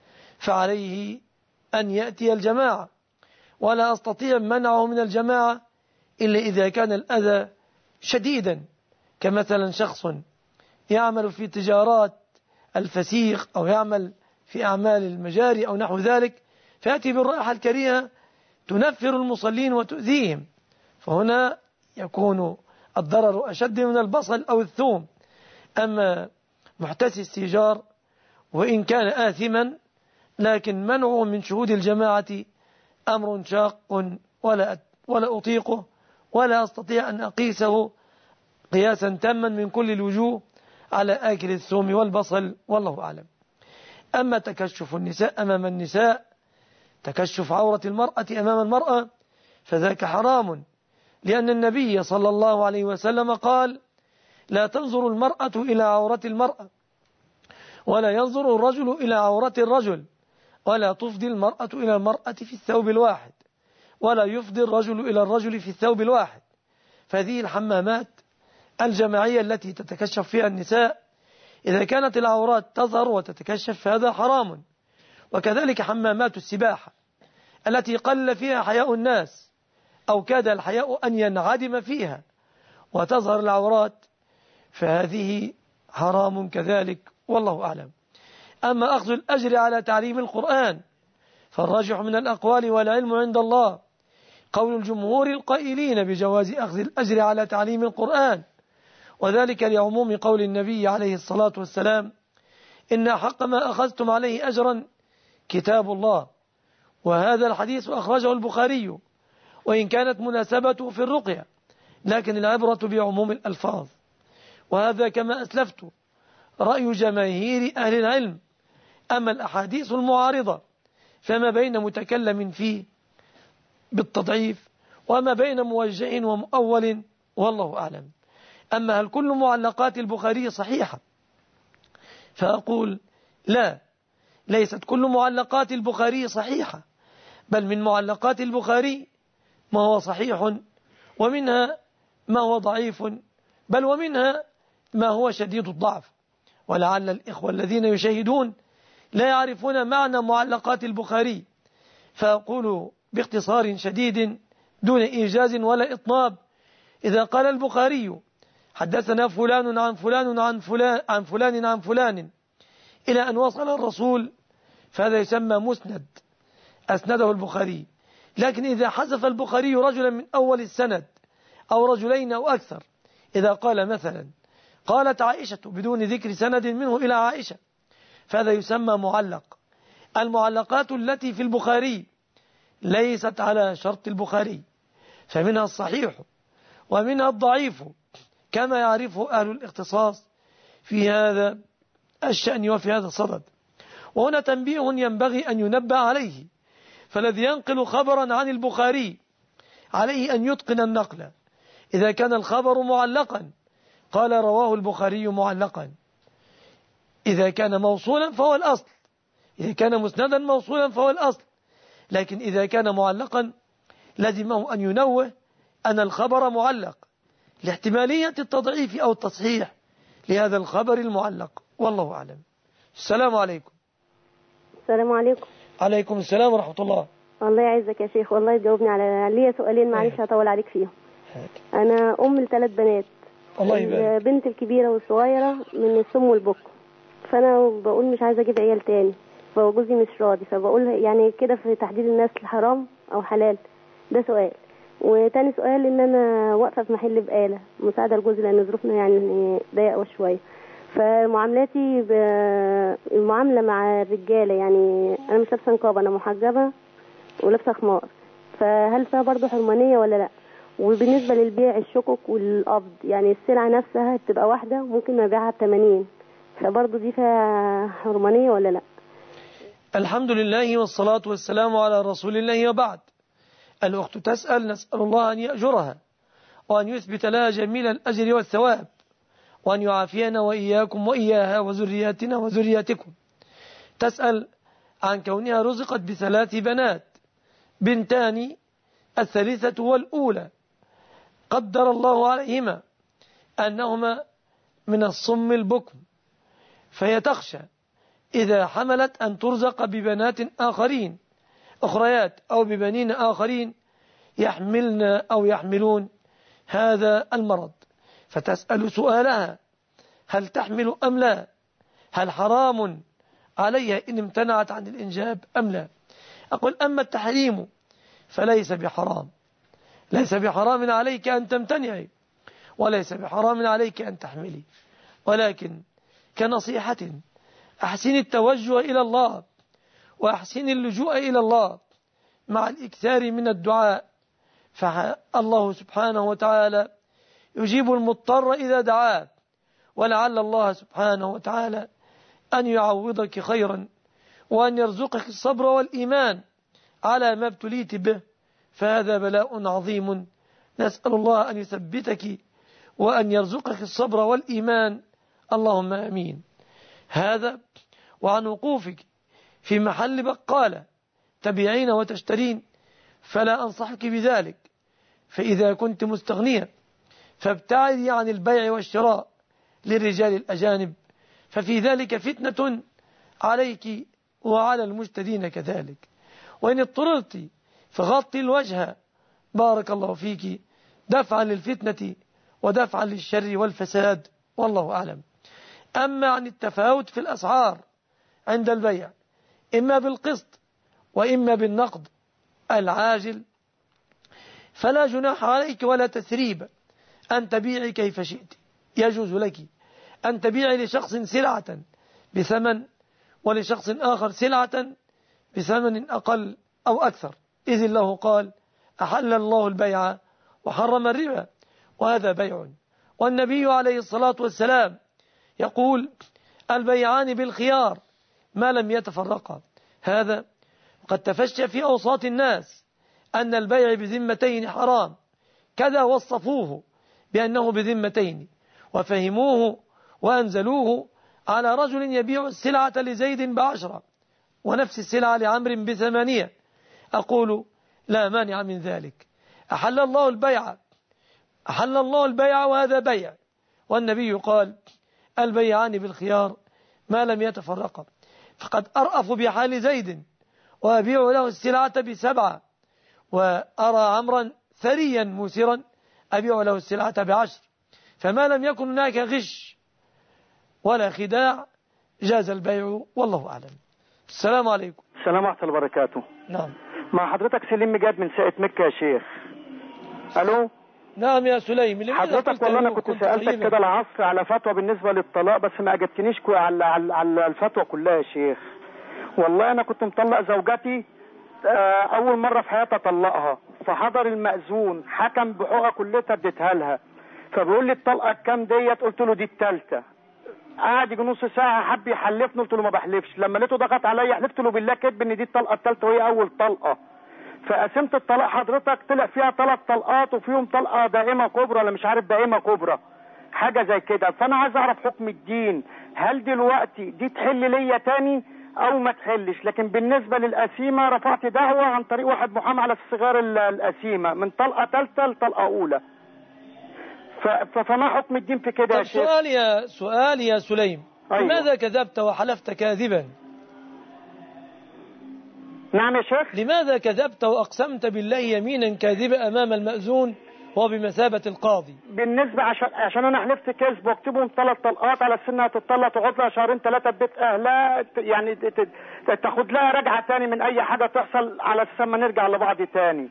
[SPEAKER 1] فعليه أن يأتي الجماعة، ولا أستطيع منعه من الجماعة إلا إذا كان الأذى شديدا، كمثلا شخص يعمل في تجارات الفسيق أو يعمل في أعمال المجاري أو نحو ذلك، فيأتي بالرائحة الكريهة تنفر المصلين وتؤذيهم، فهنا يكون الضرر أشد من البصل أو الثوم. أما محتسي السيجار وإن كان آثما لكن منعه من شهود الجماعة أمر شاق ولا ولا أطيقه ولا أستطيع أن أقيسه قياسا تاما من كل الوجوه على آكل الثوم والبصل، والله أعلم. أما تكشف النساء أمام النساء، تكشف عورة المرأة أمام المرأة، فذاك حرام، لأن النبي صلى الله عليه وسلم قال: لا تنظر المرأة إلى عورة المرأة، ولا ينظر الرجل إلى عورة الرجل، ولا تفضي المرأة إلى المرأة في الثوب الواحد، ولا يفضي الرجل إلى الرجل في الثوب الواحد. فهذه الحمامات الجماعية التي تتكشف فيها النساء إذا كانت العورات تظهر وتتكشف فهذا حرام. وكذلك حمامات السباحة التي قل فيها حياء الناس أو كاد الحياء أن ينعدم فيها وتظهر العورات، فهذه حرام كذلك، والله أعلم. أما أخذ الأجر على تعليم القرآن فالراجح من الأقوال والعلم عند الله قول الجمهور القائلين بجواز أخذ الأجر على تعليم القرآن، وذلك لعموم قول النبي عليه الصلاة والسلام: إن أحق ما أخذتم عليه أجرا كتاب الله. وهذا الحديث أخرجه البخاري، وإن كانت مناسبته في الرقية، لكن العبرة بعموم الألفاظ. وهذا كما أسلفت رأي جماهير أهل العلم. أما الأحاديث المعارضة فما بين متكلم فيه بالتضعيف وما بين موجه ومؤول، والله أعلم. أما هل كل معلقات البخاري صحيحة؟ فأقول لا، ليست كل معلقات البخاري صحيحة، بل من معلقات البخاري ما هو صحيح، ومنها ما هو ضعيف، بل ومنها ما هو شديد الضعف. ولعل الإخوة الذين يشاهدون لا يعرفون معنى معلقات البخاري، فأقول باختصار شديد دون إيجاز ولا إطناب: إذا قال البخاري حدثنا فلان عن فلان عن فلان عن فلان عن فلان إلى أن وصل الرسول فهذا يسمى مسند، أسنده البخاري. لكن إذا حذف البخاري رجلا من أول السند أو رجلين أو أكثر، إذا قال مثلا قالت عائشة بدون ذكر سند منه إلى عائشة، فهذا يسمى معلق. المعلقات التي في البخاري ليست على شرط البخاري، فمنها الصحيح ومنها الضعيف كما يعرفه أهل الاختصاص في هذا الشأن وفي هذا الصدد. وهنا تنبيه ينبغي أن ينبه عليه: فالذي ينقل خبرا عن البخاري عليه أن يتقن النقل. إذا كان الخبر معلقا قال رواه البخاري معلقا، إذا كان موصولا فهو الأصل، إذا كان مسندا موصولا فهو الأصل. لكن إذا كان معلقا لازمه أن ينوه أن الخبر معلق لاحتمالية التضعيف أو التصحيح لهذا الخبر المعلق، والله أعلم. السلام عليكم.
[SPEAKER 9] السلام عليكم.
[SPEAKER 1] عليكم السلام ورحمة الله.
[SPEAKER 9] الله يعزك يا شيخ، والله تجاوبني على ليا سؤالين، معلش هطول عليك فيهم. أنا أم لثلاث بنات.
[SPEAKER 1] الله يبارك.
[SPEAKER 9] البنت الكبيرة والصغيرة من السم والبكم، فأنا بقول مش عايزة أجيب عيال تاني، فجوزي مش راضي، فبقول يعني كده في تحديد الناس حرام أو حلال؟ ده سؤال. وتاني سؤال، إن أنا واقفة في محل بقالة مساعدة لجوزي لأن ظروفنا يعني ضيقة شوية، فمعاملاتي المعاملة مع الرجالة يعني أنا مش لابسة نقاب، أنا محجبة ولابسة خمار، فهل فيها برضه حرمانية ولا لأ؟ وبالنسبة للبيع الشكك والقبض، يعني السلعة نفسها بتبقى واحدة ممكن نبيعها بثمانين، فبرضه دي فيها حرمانية ولا لأ؟
[SPEAKER 1] الحمد لله والصلاة والسلام على رسول الله، وبعد. الأخت تسأل، نسأل الله أن يأجرها وأن يثبت لها جميل الأجر والثواب، وأن يعافينا وإياكم وإياها وذرياتنا وذرياتكم. تسأل عن كونها رزقت بثلاث بنات، بنتان الثالثة والأولى قدر الله عليهما أنهما من الصم البكم، فهي تخشى إذا حملت أن ترزق ببنات آخرين أخريات أو ببنين آخرين يحملن أو يحملون هذا المرض، فتسأل سؤالها: هل تحمل أم لا؟ هل حرام عليها إن امتنعت عن الإنجاب أم لا؟ أقول: أما التحريم فليس بحرام، ليس بحرام عليك أن تمتنعي، وليس بحرام عليك أن تحملي، ولكن كنصيحة أحسن التوجه إلى الله وأحسن اللجوء إلى الله مع الإكثار من الدعاء، فالله سبحانه وتعالى يجيب المضطر إذا دعاه، ولعل الله سبحانه وتعالى أن يعوضك خيرا وأن يرزقك الصبر والإيمان على ما ابتليت به، فهذا بلاء عظيم. نسأل الله أن يثبتك وأن يرزقك الصبر والإيمان، اللهم أمين. هذا وعن وقوفك في محل بقالة تبيعين وتشترين، فلا أنصحك بذلك، فإذا كنت مستغنية فابتعدي عن البيع والشراء للرجال الأجانب، ففي ذلك فتنة عليك وعلى المشترين كذلك. وإن اضطررت فغطي الوجه بارك الله فيك دفعا للفتنة ودفعا للشر والفساد، والله أعلم. أما عن التفاوت في الأسعار عند البيع إما بالقسط وإما بالنقد العاجل، فلا جناح عليك ولا تثريب أن تبيعي كيف شئت. يجوز لك أن تبيعي لشخص سلعة بثمن ولشخص آخر سلعة بثمن أقل أو أكثر، إذ الله قال: أحل الله البيع وحرم الربا، وهذا بيع. والنبي عليه الصلاة والسلام يقول: البيعان بالخيار ما لم يتفرقا. هذا قد تفشى في أوساط الناس أن البيع بذمتين حرام، كذا وصفوه بأنه بذمتين وفهموه وأنزلوه على رجل يبيع السلعة لزيد بعشرة ونفس السلعة لعمر بثمانية. أقول: لا مانع من ذلك، أحل الله البيع أحل الله البيع وهذا بيع، والنبي قال: البيعان بالخيار ما لم يتفرقا. فقد أرأف بحال زيد وأبيع له السلعة بسبعة، وأرى عمرا ثريا موسرا أبيع له السلعة بعشر، فما لم يكن هناك غش ولا خداع جاز البيع، والله أعلم. السلام عليكم.
[SPEAKER 10] السلام ورحمة الله وبركاته.
[SPEAKER 1] نعم،
[SPEAKER 10] مع حضرتك سليم مجاد من ساقية مكة يا شيخ. ألو.
[SPEAKER 1] نعم يا سليم.
[SPEAKER 10] حضرتك والله أنا كنت سألتك كده العصر على فتوى بالنسبة للطلاق، بس ما أجبتنيش على على على الفتوى كلها يا شيخ. والله أنا كنت مطلق زوجتي أول مرة في حياتي أطلقها، فحضر المأذون حكم بحقوقها كلها اديتها لها، فبيقول لي الطلقة كام ديت؟ قلت له دي الثالثة. قعد يجي نص ساعة حب يحلفني، قلت له ما بحلفش. لما لقيته ضغط عليا حلفت له بالله كذب ان دي الطلقة الثالثة وهي أول طلقة. فقسمت الطلاق حضرتك طلع فيها ثلاث طلقات وفيهم طلقة دائمة كبرى ولا مش عارف دائمة كبرى حاجة زي كده. فأنا عايز أعرف حكم الدين، هل دلوقتي دي تحل ليا تاني أو ما تحلش؟ لكن بالنسبة للقسيمة رفعت دعوة عن طريق واحد محامي على صغار القسيمة من طلقة ثالثة لطلقة أولى، فما حكم الدين في كده يا شيخ؟
[SPEAKER 1] سؤال يا سؤال يا سليم. أيوة. لماذا كذبت وحلفت كاذبا؟
[SPEAKER 10] نعم يا شيخ.
[SPEAKER 1] لماذا كذبت وأقسمت بالله يمينا كاذبة أمام المأذون وهو بمثابة القاضي؟
[SPEAKER 10] بالنسبة عشان عشان أنا حلفت كذب واكتبهم ثلاث طلقات على سنها تتطلق تقعد لها شهرين ثلاثة ببيت أهلها، يعني تاخد لها رجعة تاني من أي حاجة تحصل على أساس ما نرجع لبعض تاني.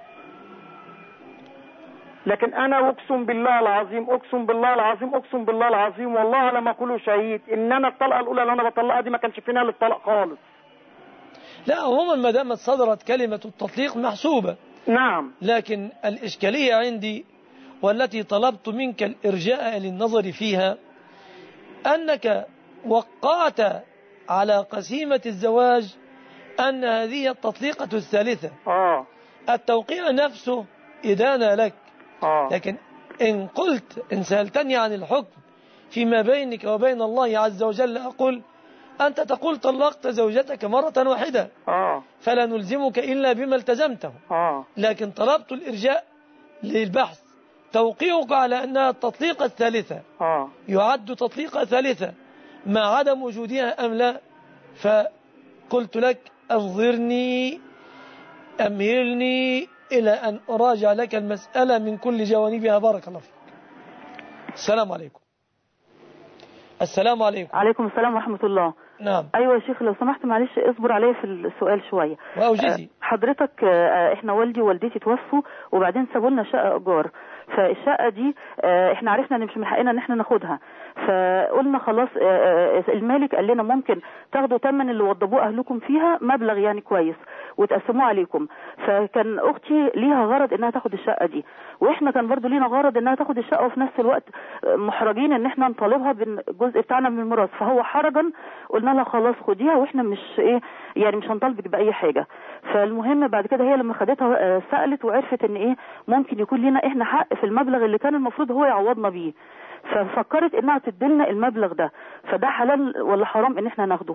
[SPEAKER 10] لكن أنا أقسم بالله العظيم أقسم بالله العظيم أقسم بالله العظيم والله على ما أقوله شهيد إن أنا الطلقة الأولى اللي أنا بطلقها دي ما كانش فينا للطلاق خالص.
[SPEAKER 1] لا عموما ما دامت صدرت كلمة التطليق محسوبة.
[SPEAKER 10] نعم.
[SPEAKER 1] لكن الإشكالية عندي والتي طلبت منك الإرجاء للنظر فيها أنك وقعت على قسيمة الزواج أن هذه التطليقة الثالثة.
[SPEAKER 10] آه.
[SPEAKER 1] التوقيع نفسه إدانة لك.
[SPEAKER 10] آه.
[SPEAKER 1] لكن إن قلت إن سألتني عن الحكم فيما بينك وبين الله عز وجل أقول أنت تقول طلقت زوجتك مرة واحدة.
[SPEAKER 10] آه.
[SPEAKER 1] فلا نلزمك إلا بما التزمته.
[SPEAKER 10] آه.
[SPEAKER 1] لكن طلبت الإرجاء للبحث. توقيعك على أنها التطليقة الثالثة
[SPEAKER 10] آه.
[SPEAKER 1] يعد تطليقة ثالثة مع عدم وجودها أم لا، فقلت لك أنظرني أمهلني إلى أن أراجع لك المسألة من كل جوانبها. بارك الله فيك. السلام عليكم. السلام عليكم.
[SPEAKER 11] عليكم السلام ورحمة الله.
[SPEAKER 1] نعم.
[SPEAKER 11] أيوة يا شيخ لو سمحت معلش اصبر عليا في السؤال شوية.
[SPEAKER 1] وأوجزي.
[SPEAKER 11] حضرتك احنا والدي ووالدتي توفوا وبعدين سابوا لنا شقة إيجار، فالشقة دي احنا عرفنا ان مش من حقنا ان احنا ناخدها، فقلنا خلاص المالك قال لنا ممكن تاخدوا تمن اللي وضبوه اهلكم فيها مبلغ يعني كويس وتقسموه عليكم. فكان اختي ليها غرض انها تاخد الشقة دي واحنا كان برضو لينا غرض انها تاخد الشقة وفي نفس الوقت محرجين ان احنا نطالبها بالجزء بتاعنا من الميراث، فهو حرجا قلنا لها خلاص خديها واحنا مش ايه يعني مش هنطالبك باي حاجة. فالمهم بعد كده هي لما خدتها سألت وعرفت ان ايه ممكن يكون لنا احنا حق في المبلغ اللي كان المفروض هو يعوضنا بيه، ففكرت انها تديلنا المبلغ ده، فده حلال ولا حرام ان احنا ناخده؟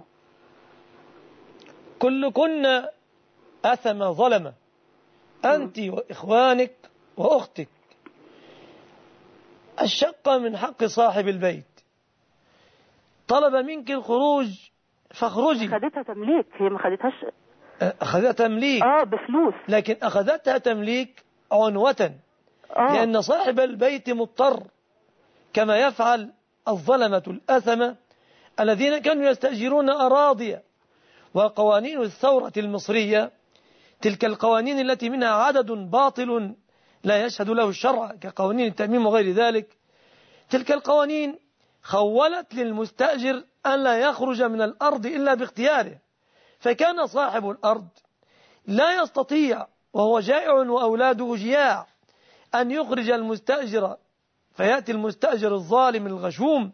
[SPEAKER 1] كل كنا أثم ظلمة أنت وإخوانك وأختك. الشقة من حق صاحب البيت، طلب منك الخروج فاخرجي.
[SPEAKER 11] خدتها تمليك، هي ما خدتهاش.
[SPEAKER 1] أخذتها تمليك
[SPEAKER 11] اه بفلوس،
[SPEAKER 1] لكن أخذتها تمليك عنوة. آه. لأن صاحب البيت مضطر كما يفعل الظلمة الأثمة الذين كانوا يستأجرون أراضي. وقوانين الثورة المصرية تلك القوانين التي منها عدد باطل لا يشهد له الشرع كقوانين التأميم وغير ذلك، تلك القوانين خولت للمستأجر أن لا يخرج من الأرض إلا باختياره، فكان صاحب الأرض لا يستطيع وهو جائع وأولاده جياع أن يخرج المستأجر، فيأتي المستأجر الظالم الغشوم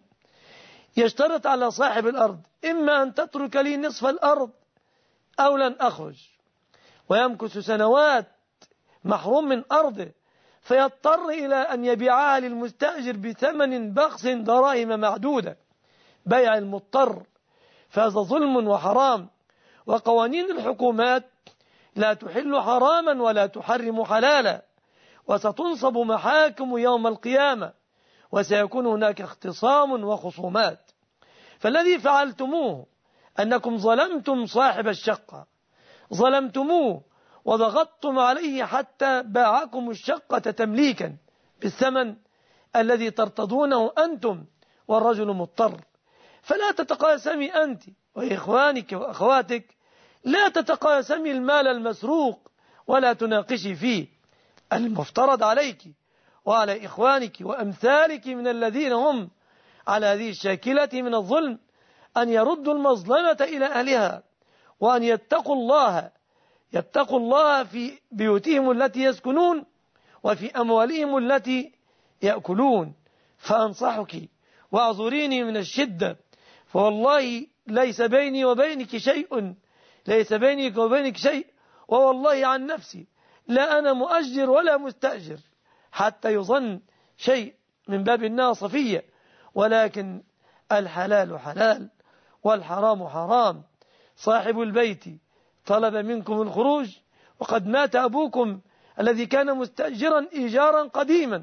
[SPEAKER 1] يشترط على صاحب الأرض إما أن تترك لي نصف الأرض أو لن أخرج، ويمكث سنوات محروم من أرضه فيضطر إلى أن يبيعها للمستأجر بثمن بخس دراهم معدودة، بيع المضطر، فهذا ظلم وحرام. وقوانين الحكومات لا تحل حراما ولا تحرم حلالا، وستنصب محاكم يوم القيامة وسيكون هناك اختصام وخصومات. فالذي فعلتموه أنكم ظلمتم صاحب الشقة، ظلمتموه وضغطتم عليه حتى باعكم الشقة تمليكا بالثمن الذي ترتضونه أنتم والرجل مضطر. فلا تتقاسمي أنت وإخوانك وأخواتك، لا تتقاسمي المال المسروق ولا تناقشي فيه. المفترض عليك وعلى إخوانك وأمثالك من الذين هم على هذه الشاكلة من الظلم أن يردوا المظلمة إلى أهلها، وأن يتقوا الله يتقوا الله في بيوتهم التي يسكنون وفي أموالهم التي يأكلون. فأنصحك واعذريني من الشدة، فوالله ليس بيني وبينك شيء ليس بينك وبينك شيء ووالله عن نفسي لا أنا مؤجر ولا مستأجر حتى يظن شيء من باب الناصفية، ولكن الحلال حلال والحرام حرام. صاحب البيت طلب منكم الخروج وقد مات أبوكم الذي كان مستأجرا إيجارا قديما،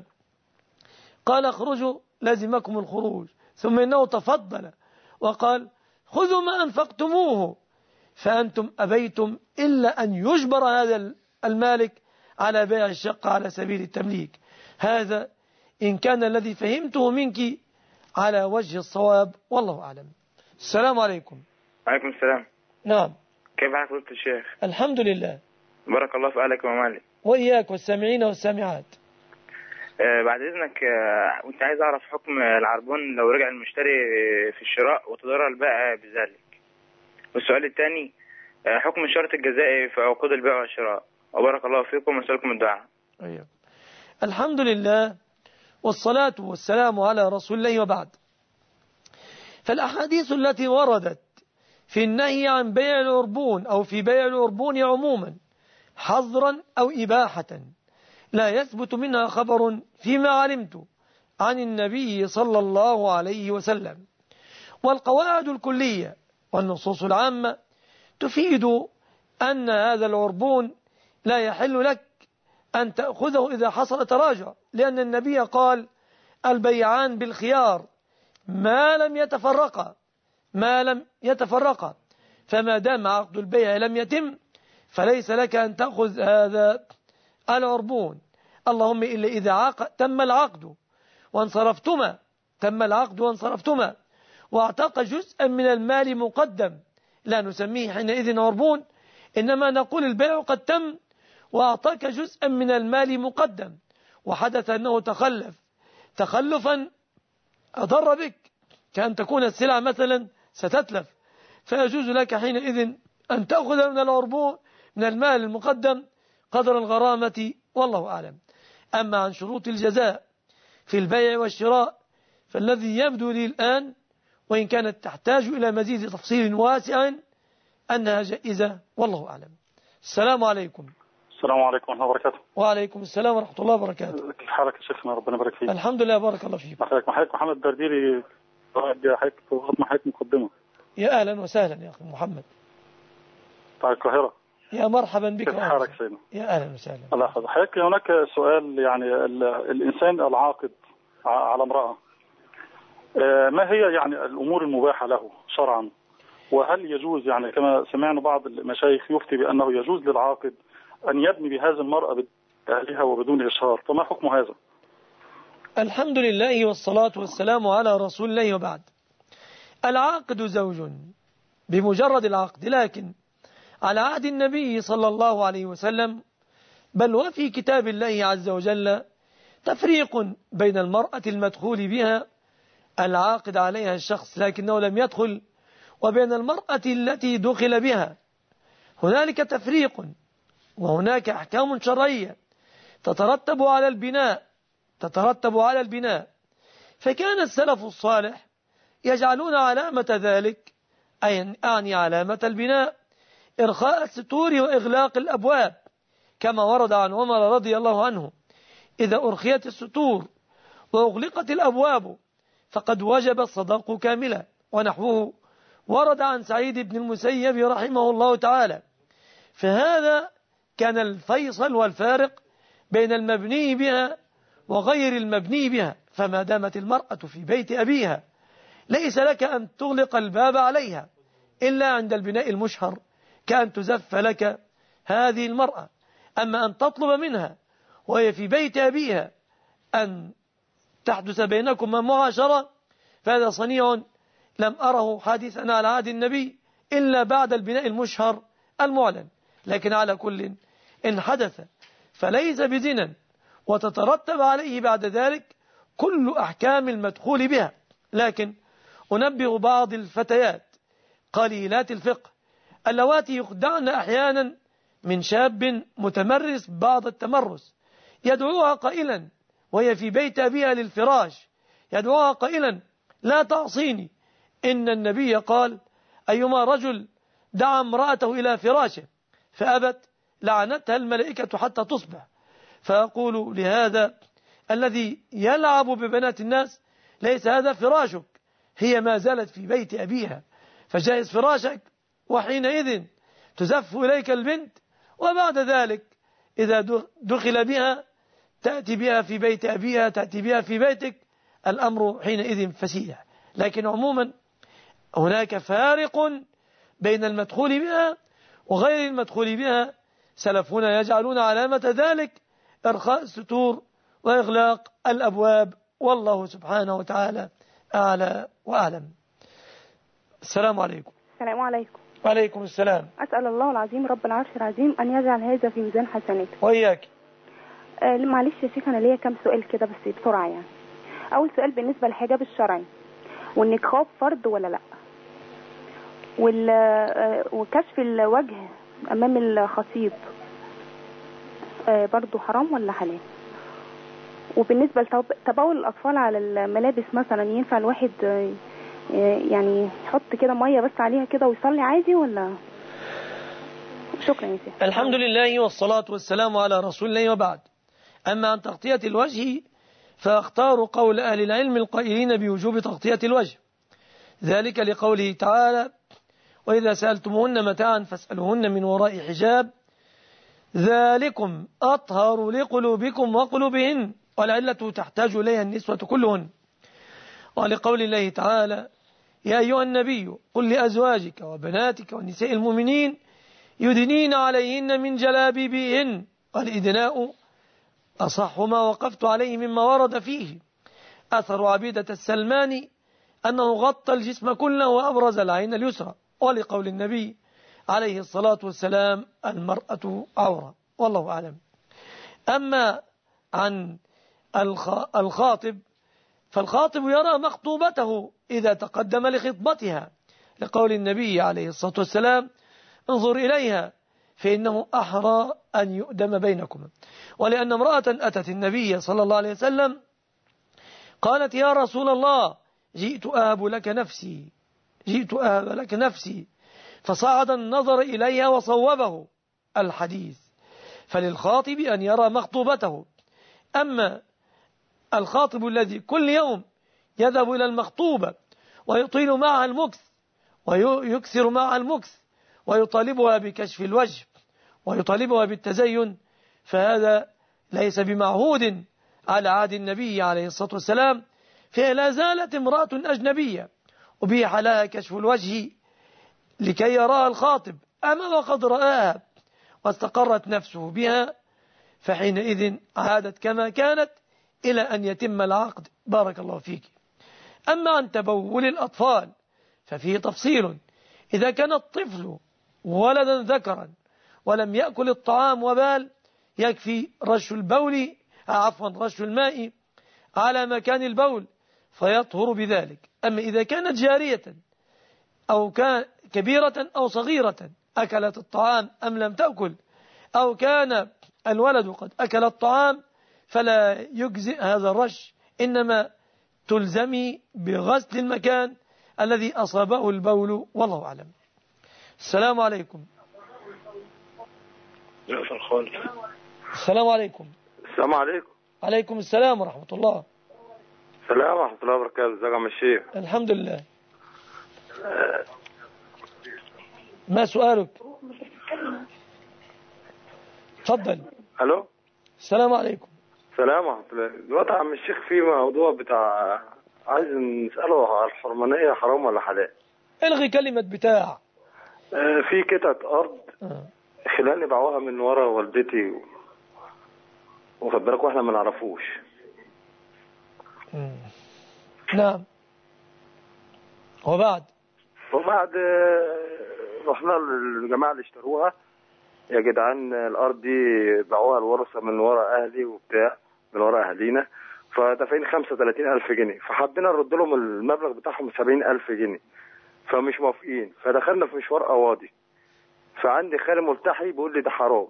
[SPEAKER 1] قال اخرجوا لازمكم الخروج، ثم إنه تفضل وقال خذوا ما أنفقتموه فأنتم أبيتم إلا أن يجبر هذا المالك على بيع الشقة على سبيل التمليك. هذا إن كان الذي فهمته منك على وجه الصواب، والله أعلم. السلام عليكم.
[SPEAKER 12] وعليكم السلام.
[SPEAKER 1] نعم.
[SPEAKER 12] كيف حالك فضيلة الشيخ؟
[SPEAKER 1] الحمد لله.
[SPEAKER 12] بارك الله في أهلك ومالك.
[SPEAKER 1] وإياك والسامعين والسامعات.
[SPEAKER 12] آه بعد إذنك، آه كنت عايز أعرف حكم العربون لو رجع المشتري في الشراء وتضرر البائع بذلك. والسؤال الثاني، آه حكم الشرط الجزائي في عقود البيع والشراء. وبارك الله فيكم وأسألكم الدعاء.
[SPEAKER 1] أيوة. الحمد لله والصلاة والسلام على رسول الله، وبعد. فالأحاديث التي وردت في النهي عن بيع العربون أو في بيع العربون عموما حظرا أو إباحة لا يثبت منها خبر فيما علمت عن النبي صلى الله عليه وسلم. والقواعد الكلية والنصوص العامة تفيد أن هذا العربون لا يحل لك أن تأخذه إذا حصل تراجع، لأن النبي قال البيعان بالخيار ما لم يتفرقا ما لم يتفرقا فما دام عقد البيع لم يتم فليس لك أن تأخذ هذا العربون، اللهم إلا إذا عقد تم العقد وانصرفتما تم العقد وانصرفتما واعتق جزءا من المال مقدم، لا نسميه حينئذ عربون، إنما نقول البيع قد تم وأعطاك جزءا من المال مقدم وحدث أنه تخلف تخلفا أضر بك، كأن تكون السلعة مثلا ستتلف، فيجوز لك حينئذ أن تأخذ من العربون من المال المقدم قدر الغرامة، والله أعلم. أما عن شروط الجزاء في البيع والشراء فالذي يبدو لي الآن، وإن كانت تحتاج إلى مزيد تفصيل واسع، أنها جائزة، والله أعلم. السلام عليكم.
[SPEAKER 13] السلام عليكم ورحمة الله وبركاته.
[SPEAKER 1] وعليكم السلام ورحمة الله وبركاته.
[SPEAKER 13] كيف حالك يا شيخنا؟ ربنا يبارك فيك.
[SPEAKER 1] الحمد لله، بارك الله فيك.
[SPEAKER 13] حضرتك حضرتك محمد درديري، حضرتك حضرتك مقدمة.
[SPEAKER 1] يا أهلا وسهلا يا أخي محمد.
[SPEAKER 13] بتاع القاهرة.
[SPEAKER 1] يا مرحبا بك.
[SPEAKER 13] كيف حالك سيدنا؟
[SPEAKER 1] يا أهلا وسهلا.
[SPEAKER 13] الله يحفظك. حضرتك هناك سؤال، يعني الإنسان العاقد على امرأة، ما هي يعني الأمور المباحة له شرعا؟ وهل يجوز، يعني كما سمعنا بعض المشايخ يفتي بأنه يجوز للعاقد أن يبني بهذه المرأة بأهلها وبدون إشهار، فما حكم هذا؟
[SPEAKER 1] الحمد لله والصلاة والسلام على رسول الله، وبعد. العاقد زوج بمجرد العقد، لكن على عهد النبي صلى الله عليه وسلم بل وفي كتاب الله عز وجل تفريق بين المرأة المدخول بها العاقد عليها الشخص لكنه لم يدخل، وبين المرأة التي دخل بها. هنالك تفريق، وهناك أحكام شرعية تترتب على البناء تترتب على البناء فكان السلف الصالح يجعلون علامة ذلك، أي أعني علامة البناء، إرخاء الستور وإغلاق الأبواب، كما ورد عن عمر رضي الله عنه: إذا أرخيت الستور وأغلقت الأبواب فقد وجب الصداق كاملا. ونحوه ورد عن سعيد بن المسيب رحمه الله تعالى. فهذا كان الفيصل والفارق بين المبني بها وغير المبني بها. فما دامت المرأة في بيت أبيها ليس لك أن تغلق الباب عليها إلا عند البناء المشهر، كأن تزف لك هذه المرأة. أما أن تطلب منها وهي في بيت أبيها أن تحدث بينكما معاشرة فهذا صنيع لم أره حادثا على عهد النبي إلا بعد البناء المشهر المعلن. لكن على كل إن حدث فليس بزنا، وتترتب عليه بعد ذلك كل أحكام المدخول بها. لكن أنبه بعض الفتيات قليلات الفقه اللواتي يخدعن أحيانا من شاب متمرس بعض التمرس، يدعوها قائلا وهي في بيت أبيها للفراش، يدعوها قائلا: لا تعصيني، إن النبي قال: أيما رجل دعا امرأته إلى فراشه فأبت لعنتها الملائكة حتى تصبح. فأقول لهذا الذي يلعب ببنات الناس: ليس هذا فراشك، هي ما زالت في بيت أبيها، فجائز فراشك، وحينئذ تزف إليك البنت، وبعد ذلك إذا دخل بها تأتي بها في بيت أبيها، تأتي بها في بيتك، الأمر حينئذ فسيح. لكن عموما هناك فارق بين المدخول بها وغير المدخول بها. سلفنا يجعلون علامة ذلك إرخاء الستور وإغلاق الأبواب، والله سبحانه وتعالى أعلى وأعلم. السلام عليكم.
[SPEAKER 14] السلام عليكم.
[SPEAKER 1] وعليكم السلام.
[SPEAKER 14] أسأل الله العظيم رب العرش العظيم أن يجعل هذا في ميزان حسناته.
[SPEAKER 1] وإياك.
[SPEAKER 14] آه معلش يا شيخ، أنا ليا كم سؤال كده بس بسرعة يعني. أول سؤال بالنسبة للحجاب الشرعي، والنقاب فرض ولا لأ؟ وال آه وكشف الوجه أمام الخطيب آه برضو حرام ولا حلال؟ وبالنسبة لتبول الأطفال على الملابس مثلا، ينفع الواحد آه يعني يحط كده مية بس عليها كده ويصلي عادي ولا؟ شكرا يا سيدي.
[SPEAKER 1] الحمد لله والصلاة والسلام على رسول الله، وبعد. أما عن تغطية الوجه فاختار قول أهل العلم القائلين بوجوب تغطية الوجه، ذلك لقوله تعالى: وإذا سألتموهن متاعا فاسألوهن من وراء حجاب ذلكم أطهر لقلوبكم وقلوبهن، والعلة تحتاج إليها النسوة كلهن. ولقول الله تعالى: يا أيها النبي قل لأزواجك وبناتك ونساء المؤمنين يدنين عليهن من جلابيبهن. والإدناء أصح ما وقفت عليه مما ورد فيه. أثر عبيدة السلماني أنه غطى الجسم كله وأبرز العين اليسرى، ولقول النبي عليه الصلاة والسلام: المرأة عورة، والله أعلم. أما عن الخاطب فالخاطب يرى مخطوبته إذا تقدم لخطبتها، لقول النبي عليه الصلاة والسلام: انظر إليها فإنه أحرى أن يؤدم بينكم. ولأن امرأة أتت النبي صلى الله عليه وسلم قالت: يا رسول الله، جئت أهب لك نفسي جئت أهب لك نفسي فصعد النظر إليها وصوبه الحديث. فللخاطب أن يرى مخطوبته. أما الخاطب الذي كل يوم يذهب إلى المخطوبة ويطيل معها المكث ويكثر معها المكث ويطالبها بكشف الوجه ويطالبها بالتزين، فهذا ليس بمعهود على عهد النبي عليه الصلاة والسلام. فهي لا زالت امرأة أجنبية أبيح لها كشف الوجه لكي يراها الخاطب. أما وقد رآها واستقرت نفسه بها فحينئذ عادت كما كانت إلى أن يتم العقد. بارك الله فيك. أما عن تبول الأطفال ففيه تفصيل. إذا كان الطفل ولدا ذكرا ولم يأكل الطعام وبال يكفي رش البول عفوا رش الماء على مكان البول فيطهر بذلك. أما إذا كانت جارية أو كان كبيرة أو صغيرة أكلت الطعام أم لم تأكل، أو كان الولد قد أكل الطعام، فلا يجزئ هذا الرش، إنما تلزمي بغسل المكان الذي أصابه البول، والله أعلم. السلام عليكم. السلام عليكم.
[SPEAKER 15] السلام عليكم.
[SPEAKER 1] عليكم السلام ورحمة الله.
[SPEAKER 15] السلام ورحمة الله وبركاته. ازيك يا عم الشيخ؟
[SPEAKER 1] الحمد لله. ما سؤالك؟ تفضل.
[SPEAKER 15] الو.
[SPEAKER 1] السلام عليكم.
[SPEAKER 15] السلام ورحمة الله. دلوقتي يا عم الشيخ في موضوع بتاع عايز نسأله على الحرمانية، حرام ولا حلال؟
[SPEAKER 1] الغي كلمة بتاع.
[SPEAKER 15] آه في قطعة أرض
[SPEAKER 1] آه.
[SPEAKER 15] خلاني باعوها من ورا والدتي واخد بالك واحنا ما نعرفوش.
[SPEAKER 1] مم. نعم. وبعد
[SPEAKER 15] وبعد رحنا للجماعة اللي اشتروها: يا جدعان الأرض دي باعوها الورثة من ورا أهلي وبتاع من ورا أهلينا، فدافعين خمسة وثلاثين ألف جنيه، فحبينا نرد لهم المبلغ بتاعهم سبعين ألف جنيه، فمش موافقين. فدخلنا في مشوار قواضي، فعندي خالي ملتحي بيقول لي ده حرام.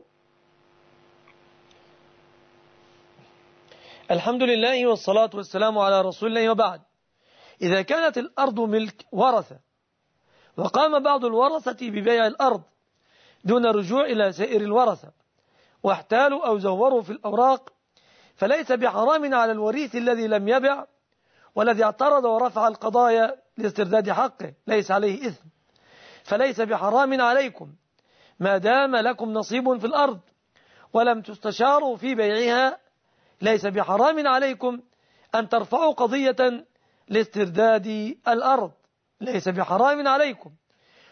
[SPEAKER 1] الحمد لله والصلاة والسلام على رسول الله، وبعد. إذا كانت الأرض ملك ورثة وقام بعض الورثة ببيع الأرض دون رجوع إلى سائر الورثة واحتالوا أو زوروا في الأوراق، فليس بحرام على الوريث الذي لم يبع والذي اعترض ورفع القضايا لاسترداد حقه، ليس عليه إثم. فليس بحرام عليكم ما دام لكم نصيب في الأرض ولم تستشاروا في بيعها. ليس بحرام عليكم أن ترفعوا قضية لاسترداد الأرض، ليس بحرام عليكم.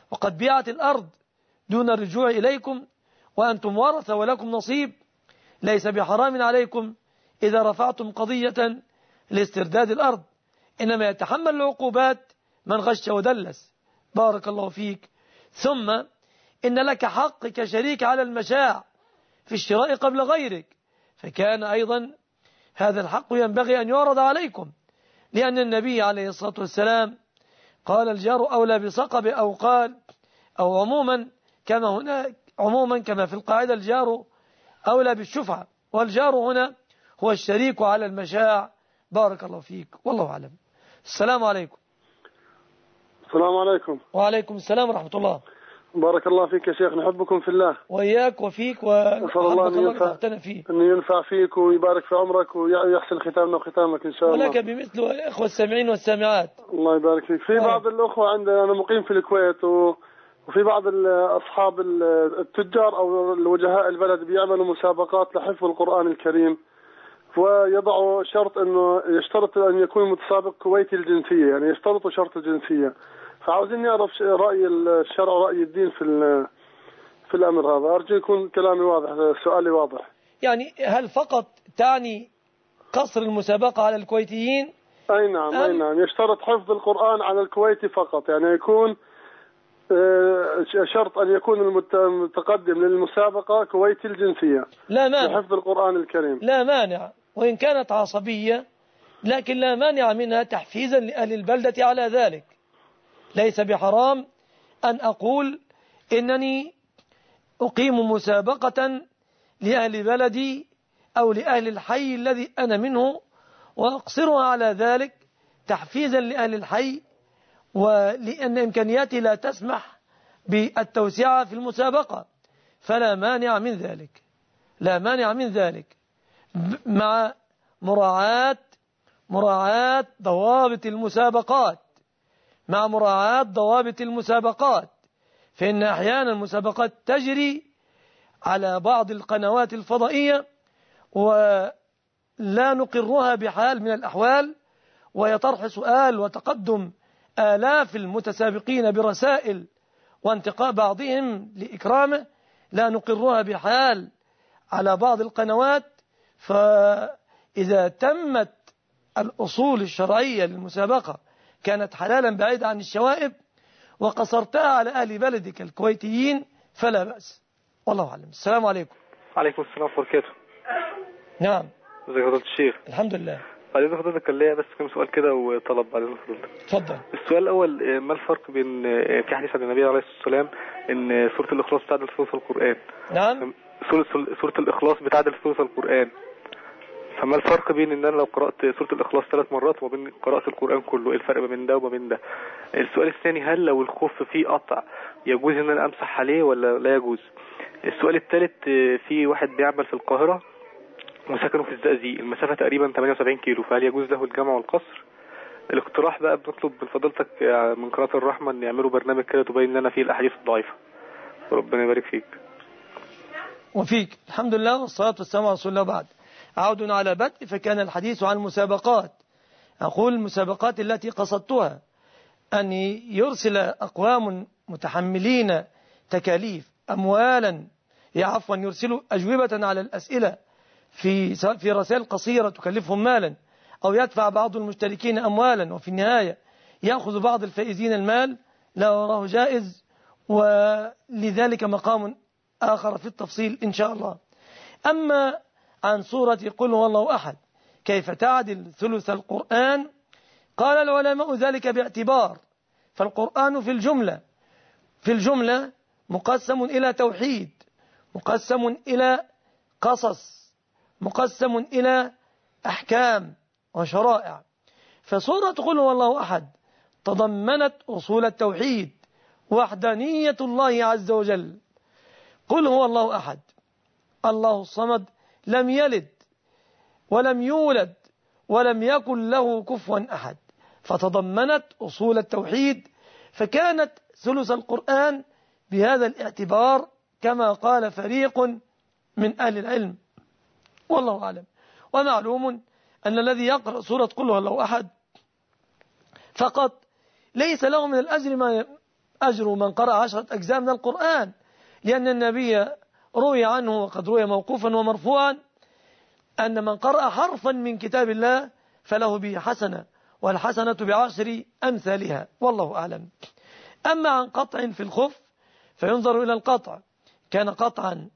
[SPEAKER 1] وقد بيعت الأرض دون الرجوع إليكم وأنتم ورثة ولكم نصيب، ليس بحرام عليكم إذا رفعتم قضية لاسترداد الأرض، إنما يتحمل العقوبات من غش ودلس. بارك الله فيك. ثم إن لك حق كشريك على المشاع في الشراء قبل غيرك، فكان أيضا هذا الحق ينبغي أن يعرض عليكم، لأن النبي عليه الصلاة والسلام قال الجار أولى بصقب، أو قال أو عموما كما هنا عموما كما في القاعدة الجار أولى بالشفعة، والجار هنا هو الشريك على المشاع. بارك الله فيك، والله أعلم. السلام عليكم.
[SPEAKER 16] السلام عليكم.
[SPEAKER 1] وعليكم السلام ورحمة الله.
[SPEAKER 16] بارك الله فيك يا شيخ، نحبكم في الله.
[SPEAKER 1] وإياك وفيك، ونحبك الله أن ينفع,
[SPEAKER 16] أن ينفع فيك ويبارك في عمرك ويحسن ختامنا وختامك إن شاء الله.
[SPEAKER 1] ولك بمثل إخوة السامعين والسامعات.
[SPEAKER 16] الله يبارك فيك. في بعض الأخوة عندنا، أنا مقيم في الكويت، وفي بعض أصحاب التجار أو الوجهاء البلد بيعملوا مسابقات لحفظ القرآن الكريم، ويضعوا شرط أنه يشترط أن يكون المتسابق كويتي الجنسية، يعني يشترطوا شرط الجنسية. فعاوزين نعرف رأي الشرع ورأي الدين في في الأمر هذا. أرجو يكون كلامي واضح، سؤالي واضح.
[SPEAKER 1] يعني هل فقط تعني قصر المسابقة على الكويتيين؟
[SPEAKER 16] أي نعم أم... أي نعم، يشترط حفظ القرآن على الكويتي فقط، يعني يكون شرط أن يكون المتقدم للمسابقة كويتي الجنسية.
[SPEAKER 1] لا مانع
[SPEAKER 16] لحفظ القرآن الكريم.
[SPEAKER 1] لا مانع، وإن كانت عصبية لكن لا مانع منها تحفيزا لأهل البلدة على ذلك. ليس بحرام أن أقول إنني أقيم مسابقة لأهل بلدي أو لأهل الحي الذي أنا منه، وأقصرها على ذلك تحفيزا لأهل الحي، ولأن إمكانياتي لا تسمح بالتوسعة في المسابقة، فلا مانع من ذلك، لا مانع من ذلك، مع مراعاة مراعاة ضوابط المسابقات مع مراعاة ضوابط المسابقات فإن أحيانا المسابقات تجري على بعض القنوات الفضائية ولا نقرها بحال من الأحوال، ويطرح سؤال وتقدم آلاف المتسابقين برسائل وانتقاء بعضهم لإكرامه، لا نقرها بحال على بعض القنوات. فإذا تمت الأصول الشرعية للمسابقة كانت حلالا بعيدا عن الشوائب، وقصرتها على أهل بلدك الكويتيين فلا بأس، والله أعلم. السلام عليكم.
[SPEAKER 17] عليكم السلام ورحمة الله وبركاته.
[SPEAKER 1] نعم.
[SPEAKER 17] ازيك يا فضيلة الشيخ؟
[SPEAKER 1] الحمد لله.
[SPEAKER 17] بعد إذن حضرتك كان ليا بس كم سؤال كده وطلب بعد إذن حضرتك.
[SPEAKER 1] اتفضل.
[SPEAKER 17] السؤال الأول، ما الفرق بين في حديث عن النبي عليه الصلاة والسلام إن سورة الإخلاص بتعدل ثلث القرآن؟
[SPEAKER 1] نعم.
[SPEAKER 17] سورة سورة الإخلاص بتعدل ثلث القرآن، فما الفرق بين ان انا لو قرأت سورة الإخلاص ثلاث مرات وبين قراءة القرآن كله؟ ايه الفرق بين ده وبين ده؟ السؤال الثاني، هل لو الخف فيه قطع يجوز ان انا امسح عليه ولا لا يجوز؟ السؤال الثالث، في واحد بيعمل في القاهرة وسكنه في الزقازيق، المسافة تقريبا ثمانية وسبعين كيلو، فهل يجوز له الجمع والقصر؟ الاقتراح بقى، بنطلب من فضيلتك من قناة الرحمة ان يعملوا برنامج كده تبين لنا فيه الاحاديث الضعيفة، وربنا يبارك فيك.
[SPEAKER 1] وفيك. الحمد لله والصلاة والسلام على رسول الله. بعد عود على بدء، فكان الحديث عن المسابقات. أقول المسابقات التي قصدتها أن يرسل أقوام متحملين تكاليف أموالا، عفوا يرسلوا أجوبة على الأسئلة في في رسائل قصيرة تكلفهم مالا، أو يدفع بعض المشتركين أموالا وفي النهاية يأخذ بعض الفائزين المال، لا أراه جائز، ولذلك مقام آخر في التفصيل إن شاء الله. أما عن سورة قل هو الله أحد كيف تعدل ثلث القرآن، قال العلماء ذلك باعتبار، فالقرآن في الجملة في الجملة مقسم إلى توحيد، مقسم إلى قصص، مقسم إلى أحكام وشرائع. فسورة قل هو الله أحد تضمنت أصول التوحيد، وحدانية الله عز وجل. قل هو الله أحد، الله الصمد، لم يلد ولم يولد ولم يكن له كفوا أحد، فتضمنت أصول التوحيد، فكانت ثلث القرآن بهذا الاعتبار كما قال فريق من أهل العلم، والله أعلم. ومعلوم أن الذي يقرأ سورة قل هو الله أحد فقط ليس له من الأجر ما أجر من قرأ عشرة أجزاء من القرآن، لأن النبي روي عنه وقد روي موقوفا ومرفوعا أن من قرأ حرفا من كتاب الله فله به حسنة، والحسنة بعشر أمثالها، والله أعلم. أما عن قطع في الخف فينظر إلى القطع، كان قطعا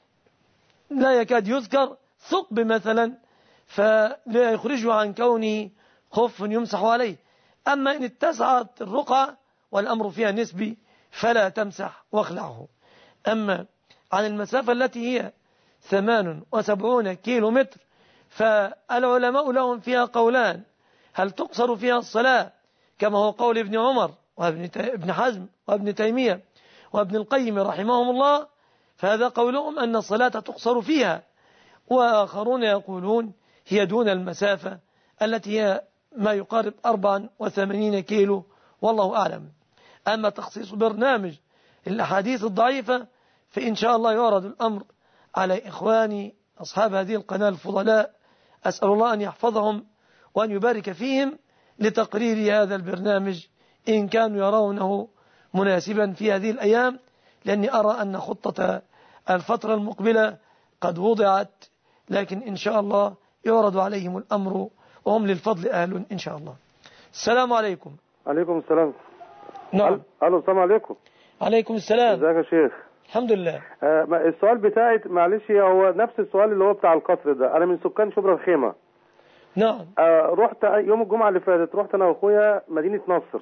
[SPEAKER 1] لا يكاد يذكر ثقب مثلا فلا يخرجه عن كونه خف يمسح عليه. أما إن اتسعت الرقعة والأمر فيها نسبي فلا تمسح واخلعه. أما عن المسافة التي هي ثمان وسبعون كيلو متر فالعلماء لهم فيها قولان، هل تقصر فيها الصلاة كما هو قول ابن عمر وابن حزم وابن تيمية وابن القيم رحمهم الله، فهذا قولهم أن الصلاة تقصر فيها، وآخرون يقولون هي دون المسافة التي هي ما يقارب أربعة وثمانين كيلو، والله أعلم. أما تخصيص برنامج الأحاديث الضعيفة فإن شاء الله يعرض الأمر على إخواني أصحاب هذه القناة الفضلاء، أسأل الله أن يحفظهم وأن يبارك فيهم لتقرير هذا البرنامج إن كانوا يرونه مناسبا في هذه الأيام، لأني أرى أن خطة الفترة المقبلة قد وضعت، لكن إن شاء الله يعرض عليهم الأمر وهم للفضل أهل إن شاء الله. السلام عليكم.
[SPEAKER 18] عليكم السلام.
[SPEAKER 1] نعم.
[SPEAKER 18] ألو السلام عليكم.
[SPEAKER 1] عليكم السلام.
[SPEAKER 18] ازيك يا شيخ؟
[SPEAKER 1] الحمد لله.
[SPEAKER 18] آه السؤال بتاعي معلش هو نفس السؤال اللي هو بتاع القصر ده. أنا من سكان شبرا الخيمة.
[SPEAKER 1] نعم.
[SPEAKER 18] آه رحت يوم الجمعة اللي فاتت، رحت أنا وأخويا مدينة نصر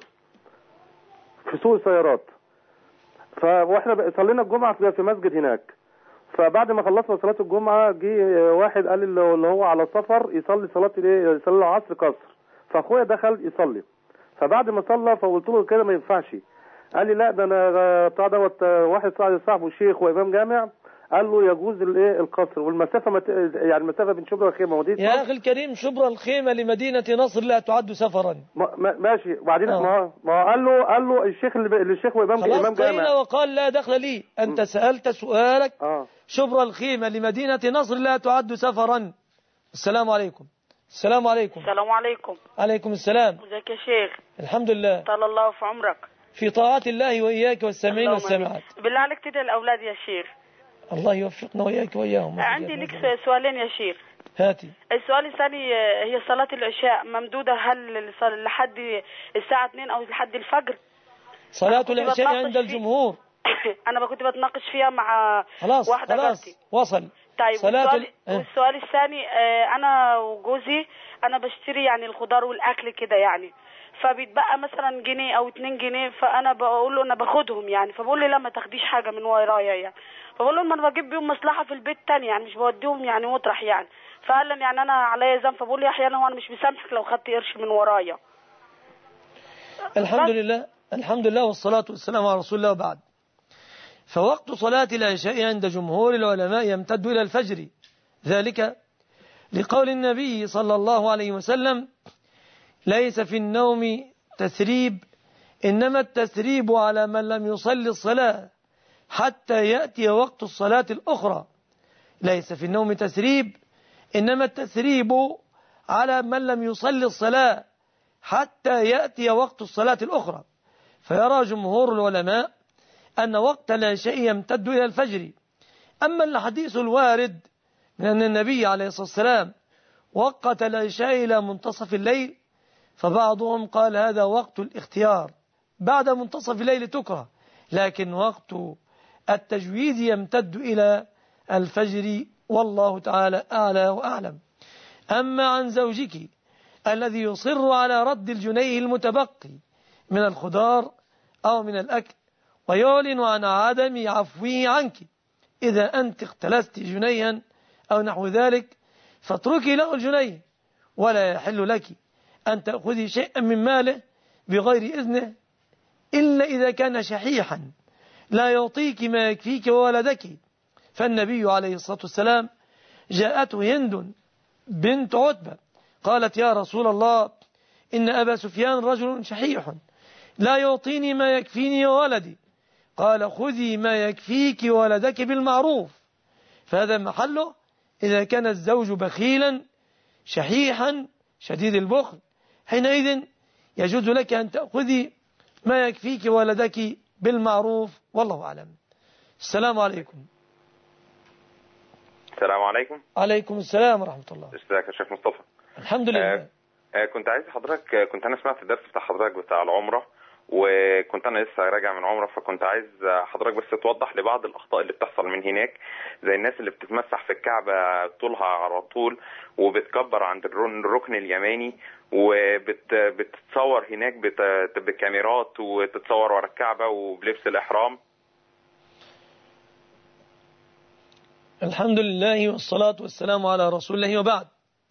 [SPEAKER 18] في سوق السيارات، فاحنا صلينا الجمعة في مسجد هناك. فبعد ما خلصنا صلاة الجمعة جه واحد قال اللي هو على سفر يصلي صلاة ايه، يصلي العصر قصر، فاخويا دخل يصلي. فبعد ما صلى فقلت له كده ما ينفعش، قال لي لا ده انا بتاع دوت واحد صاحبه شيخ وامام جامع قال له يجوز الايه القصر، والمسافه مت... يعني المسافه بين شبرا الخيمه ودي
[SPEAKER 1] يا اخي الكريم شبرا الخيمه لمدينه نصر لا تعد سفرا.
[SPEAKER 18] ما... ما... ماشي. وبعدين آه. ما ما قال له قال له الشيخ اللي الشيخ وامام امام جامع
[SPEAKER 1] خلاص وقال لا دخل لي. انت م. سالت سؤالك
[SPEAKER 18] آه.
[SPEAKER 1] شبرا الخيمه لمدينه نصر لا تعد سفرا. السلام عليكم. السلام عليكم.
[SPEAKER 19] السلام عليكم.
[SPEAKER 1] عليكم السلام.
[SPEAKER 19] ازيك يا شيخ؟
[SPEAKER 1] الحمد لله.
[SPEAKER 19] طال الله في عمرك.
[SPEAKER 1] في طاعة الله وإياك والسامعين والسامعات.
[SPEAKER 19] بالله عليك تدعي الأولاد يا شيخ.
[SPEAKER 1] الله يوفقنا وإياك وإياهم.
[SPEAKER 19] عندي لك سؤالين يا شيخ.
[SPEAKER 1] هاتي.
[SPEAKER 19] السؤال الثاني هي صلاة العشاء ممدودة هل لحد الساعة اثنين أو لحد الفجر؟
[SPEAKER 1] صلاة العشاء عند الجمهور.
[SPEAKER 19] أنا كنت بتناقش فيها مع
[SPEAKER 1] خلاص
[SPEAKER 19] واحدة
[SPEAKER 1] خلاص
[SPEAKER 19] جارتي.
[SPEAKER 1] وصل.
[SPEAKER 19] طيب
[SPEAKER 1] صلاة
[SPEAKER 19] والسؤال,
[SPEAKER 1] ال...
[SPEAKER 19] والسؤال الثاني أنا وجوزي أنا بشتري يعني الخضار والأكل كده يعني، فبيتبقى مثلا جنيه او اتنين جنيه، فانا بقول له انا باخدهم يعني، فبقول لي لا ما تاخديش حاجه من ورايا يعني، فبقول له ما انا بجيب بيهم مصلحه في البيت تاني يعني، مش بوديهم يعني مطرح يعني، فقال لي يعني انا عليا ذنب، فبقول له احيانا هو انا مش مسامحك لو خدت قرش من ورايا.
[SPEAKER 1] الحمد لله الحمد لله والصلاه والسلام على رسول الله وبعد. فوقت صلاه العشاء عند جمهور العلماء يمتد الى الفجر، ذلك لقول النبي صلى الله عليه وسلم ليس في النوم تثريب، إنما التثريب على من لم يصلي الصلاة حتى يأتي وقت الصلاة الأخرى. ليس في النوم تثريب، إنما التثريب على من لم يصلي الصلاة حتى يأتي وقت الصلاة الأخرى. فيرى جمهور العلماء أن وقت العشاء يمتد إلى الفجر. أما الحديث الوارد من أن النبي عليه الصلاة والسلام وقت العشاء إلى منتصف الليل، فبعضهم قال هذا وقت الاختيار، بعد منتصف الليل تكره، لكن وقت التجويد يمتد إلى الفجر، والله تعالى أعلى وأعلم. أما عن زوجك الذي يصر على رد الجنيه المتبقي من الخضار أو من الأكل ويعلن عن عدم عفوه عنك، إذا أنت اختلست جنيها أو نحو ذلك فاتركي له الجنيه، ولا يحل لك أن تأخذي شيئا من ماله بغير إذنه إلا إذا كان شحيحا لا يعطيك ما يكفيك وولدك. فالنبي عليه الصلاة والسلام جاءته هند بنت عتبة قالت يا رسول الله إن أبا سفيان رجل شحيح لا يعطيني ما يكفيني وولدي، قال خذي ما يكفيك وولدك بالمعروف. فهذا محله إذا كان الزوج بخيلا شحيحا شديد البخل، حينئذ يجوز لك أن تأخذي ما يكفيك ولدك بالمعروف، والله أعلم. السلام عليكم.
[SPEAKER 20] السلام عليكم.
[SPEAKER 1] عليكم السلام ورحمة الله.
[SPEAKER 20] ازيك يا شيخ مصطفى؟
[SPEAKER 1] الحمد لله.
[SPEAKER 20] آه آه كنت عايز حضرتك، كنت أنا سمعت الدرس بتاع حضرتك بتاع العمرة، وكنت أنا لسه راجع من عمرة، فكنت عايز حضرتك بس توضح لي بعض الأخطاء اللي بتحصل من هناك، زي الناس اللي بتتمسح في الكعبة طولها على طول وبتكبر عند الركن اليماني، وبتتصور هناك بكاميرات وتتصور ورا الكعبة وبلبس الإحرام.
[SPEAKER 1] الحمد لله والصلاة والسلام على رسول الله، وبعد.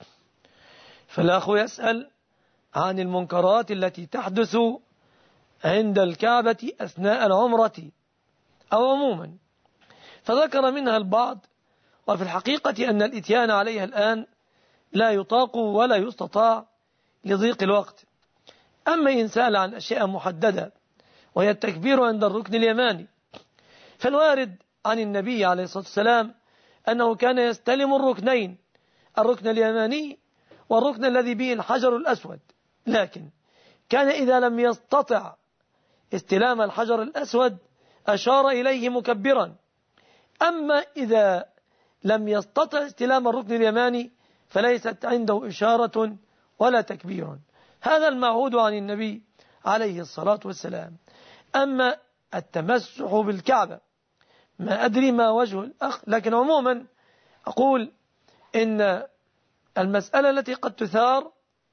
[SPEAKER 1] فالأخ يسأل عن المنكرات التي تحدث عند الكعبة أثناء العمرة أو عموما، فذكر منها البعض، وفي الحقيقة أن الإتيان عليها الآن لا يطاق ولا يستطاع لضيق الوقت. أما إن سأل عن أشياء محددة وهي التكبير عند الركن اليماني، فالوارد عن النبي عليه الصلاة والسلام أنه كان يستلم الركنين، الركن اليماني والركن الذي به الحجر الأسود، لكن كان إذا لم يستطع استلام الحجر الأسود أشار إليه مكبرا. أما إذا لم يستطع استلام الركن اليماني فليست عنده إشارة ولا تكبير. هذا المعهود عن النبي عليه الصلاة والسلام. أما التمسح بالكعبة ما أدري ما وجه الأخ، لكن عموما أقول إن المسألة التي قد تثار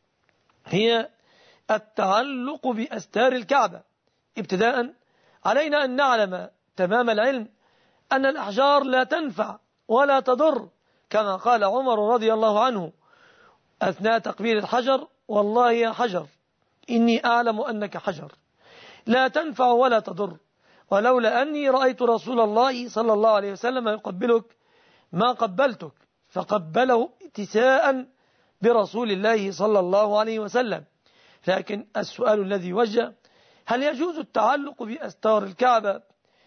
[SPEAKER 1] هي التعلق بأستار الكعبة. ابتداء علينا أن نعلم تمام العلم أن الأحجار لا تنفع ولا تضر، كما قال عمر رضي الله عنه أثناء تقبيل الحجر: والله يا حجر إني أعلم أنك حجر لا تنفع ولا تضر، ولولا أني رأيت رسول الله صلى الله عليه وسلم يقبلك ما قبلتك، فقبله اتساء برسول الله صلى الله عليه وسلم. لكن السؤال الذي وجه: هل يجوز التعلق بأستار الكعبة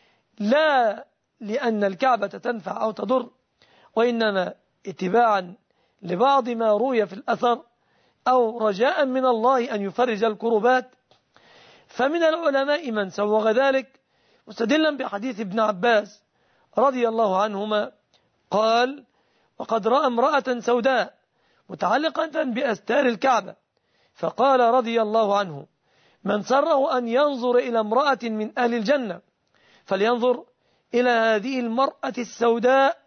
[SPEAKER 1] لا لأن الكعبة تنفع أو تضر، وإنما اتباعا لبعض ما روي في الأثر أو رجاء من الله أن يفرج الكربات؟ فمن العلماء من سوغ ذلك مستدلا بحديث ابن عباس رضي الله عنهما قال: وقد رأى امرأة سوداء متعلقة بأستار الكعبة، فقال رضي الله عنه: من سره أن ينظر إلى امرأة من أهل الجنة فلينظر إلى هذه المرأة السوداء